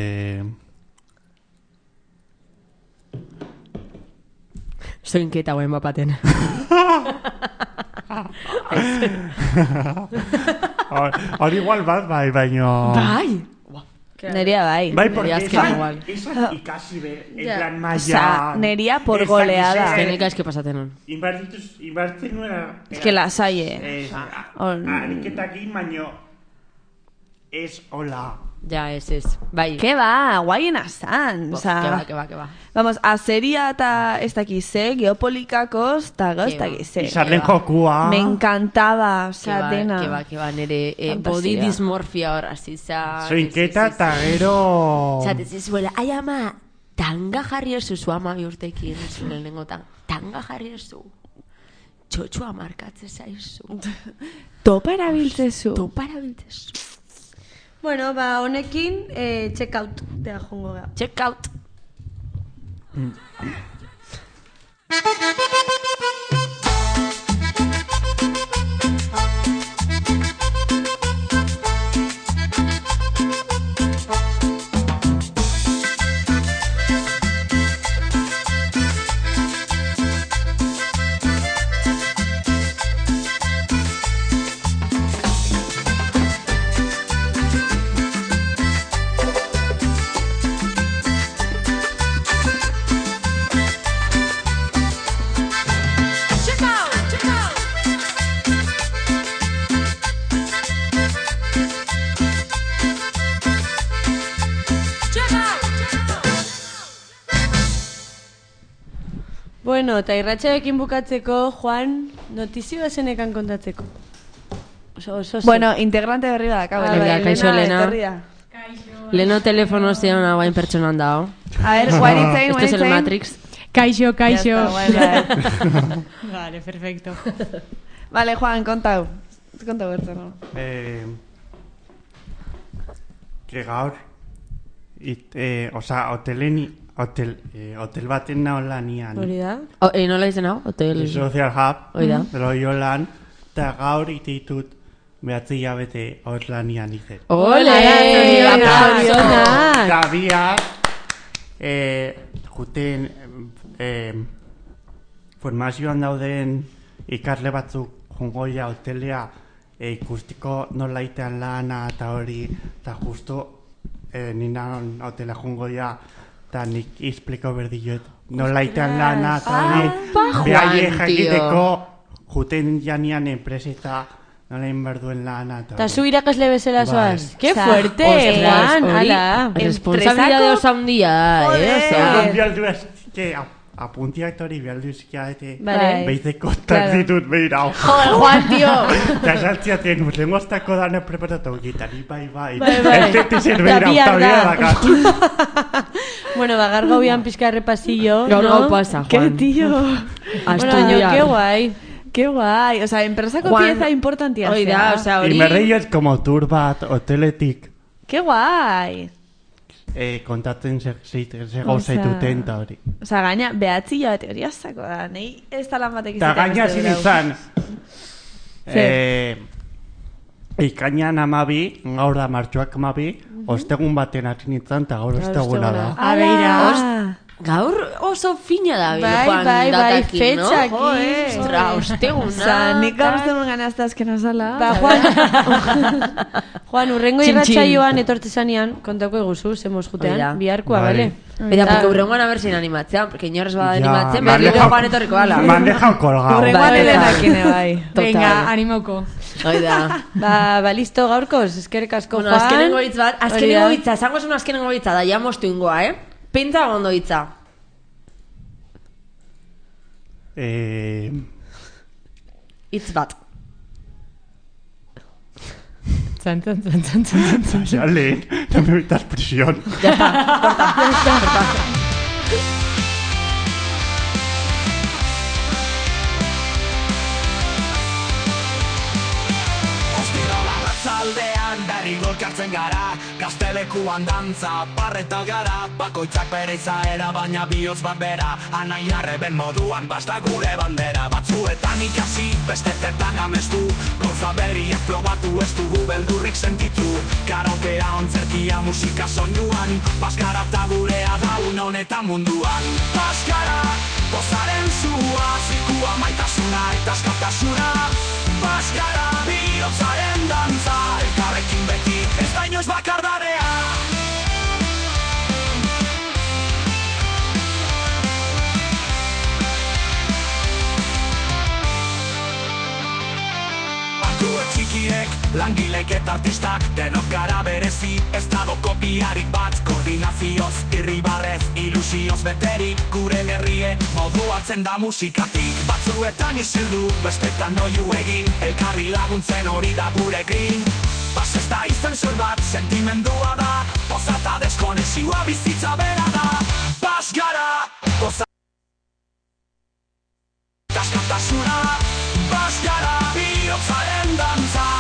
Estoy inquieta guen bapaten. Hori igual bat, bai, baino... Bai! Nerea bai. Bai, porque esan ikasi be, en plan maia... Osa, nerea por goleada. Genika eske pasaten hon. Inbartzen nuera... Es que la saie. Ariketakin, baino... Ez hola. Ja, ez. Bai. Que va, guaiena zan. Que va. Vamos, azeria eta ez dakiz ze, geopolikakos, eta ez dakiz ze. Izarren jokua. Me encantaba, osa, dena. Que va, nire body dysmorphia hor, azizan. Zoinketa eta gero... Zatez izuela, ai ama, tanga jarri esu zu ama biurtekin, zuen nengotan, tanga jarri esu. Txotxua markatze zaizu. Topa erabiltzezu. Bueno, ba, honekin, check out, dea jongo ga. Check out. Bueno, eta irratxarekin bukatzeko, Juan, notizioa zenekan kontatzeko. Bueno, integrante berri badakau. Kaixo, Lena. Leno telefono zean guain pertsonan dao. A ver, guain Esto es el Matrix. Kaixo. Vale, perfecto. Vale, Juan, kontau. Kontau bertzen, no? Que gaur... Osa, hotel baten nahola nian. Hori da? Nola izan hau? Hotel... Social Hub. Hori da? Loiolan. Eta gaur iteitut behatzi hilabete Auslanian izen. Ole! Zorionak! Eta biak, juten formazioan dauden ikasle batzuk jungoia hotelea ikustiko nola itean lana eta hori, eta justu ninan hotela jungoia eta nik izpliko berdilloet nola itean lana eta hori behaie jakiteko juten janian enpreseta nola inberduen lana eta zu irakasle bezala zoaz. Que fuerte, Juan, Juan, ala. Responsabilidade oso handia da, Egon bialdu eske apuntiak hori bialdu eskiadete beizeko ditut behirau. Joder, Juan, tío! Eta saltziatzen, urrengo aztako dana preparatu gitari, bai. Ez detizen behirau, eta bera dakat. Bueno, gaur gauian pizka errepasillo, Gaur ¿no? gau pasa, ¡Qué Juan. tío! Bueno, qué guay. ¡Qué guay! O sea, empresako Juan, pieza importantia. Hori da, osea, hori... Imerreio como tour bat, hoteletik, ¡Qué guay! kontatzen zegozaituten eta hori. O sea, gaina, behatzi hilabete hori azako da. Nei ez da lan batek Eta gaina zin izan, ikainan 12, gaur da martxoak 12, ostegun baten hasi nintzen, eta gaur osteguna da. Beira. Gaur oso fina da, Juan, bai, datakin, no? fetxak. Ostra, osteguna. Osa, nik gaur ostegun ganazta azken azala. Ba, Juan, urrengo irratsaioan etortzezanean, kontako eguzu, zemos jutean, biharkoa, bale? Eta, porque urrengoan a ver sin animatzen, porque inorrez bada Ja, animatzen, me han berriro dejado- Juan etorriko ala. Me han dejado colgado. Urrengoan elenakine bai. Venga, animoko. Hoi da. Ba, listo gaurkoz, eskerrik asko, Bueno, Juan. azkenengo hitz bat, Hori azkenengo da. hitza, esango esun azkenengo hitza, da, ja mostu ingoa, Pintza ondo hitza. Hitz bat. Zan. Ya lehen, no me metas prisión. Ya está, corta. Arratsaldean berriro elkartzen gara, gaztelekuan dantza, parreta gara, bakoitzak bere izaera baina bihotz bat bera, anai arreben moduan basta gure bandera, batzuetan ikasi, bestetetan amestu, gauza berriak probatu ez dugu beldurrik sentitu, karaokea ontzerkia musika soinuan, baskara eta gurea daun honetan munduan, baskara, pozaren zua, zikua maitasuna eta askatasuna, baskara, bihotzaren dantza, elkarrekin beti, ez da inoiz bakardarea. Bankuek txikiek, langilek eta artistak, denok gara berezi, ez dago kopiarik bat, koordinazioz, irribarrez, ilusioz beterik, gure gerrie, modu hartzen da musikatik, batzuetan isildu, bestetan oiu egin, elkarri laguntzen hori da gure grin. Bas ez da izen zor bat, sentimendua da, poza eta deskonexioa bizitza bera da. Bas gara, poza eta askatasuna, bas gara, bihotzaren dantza.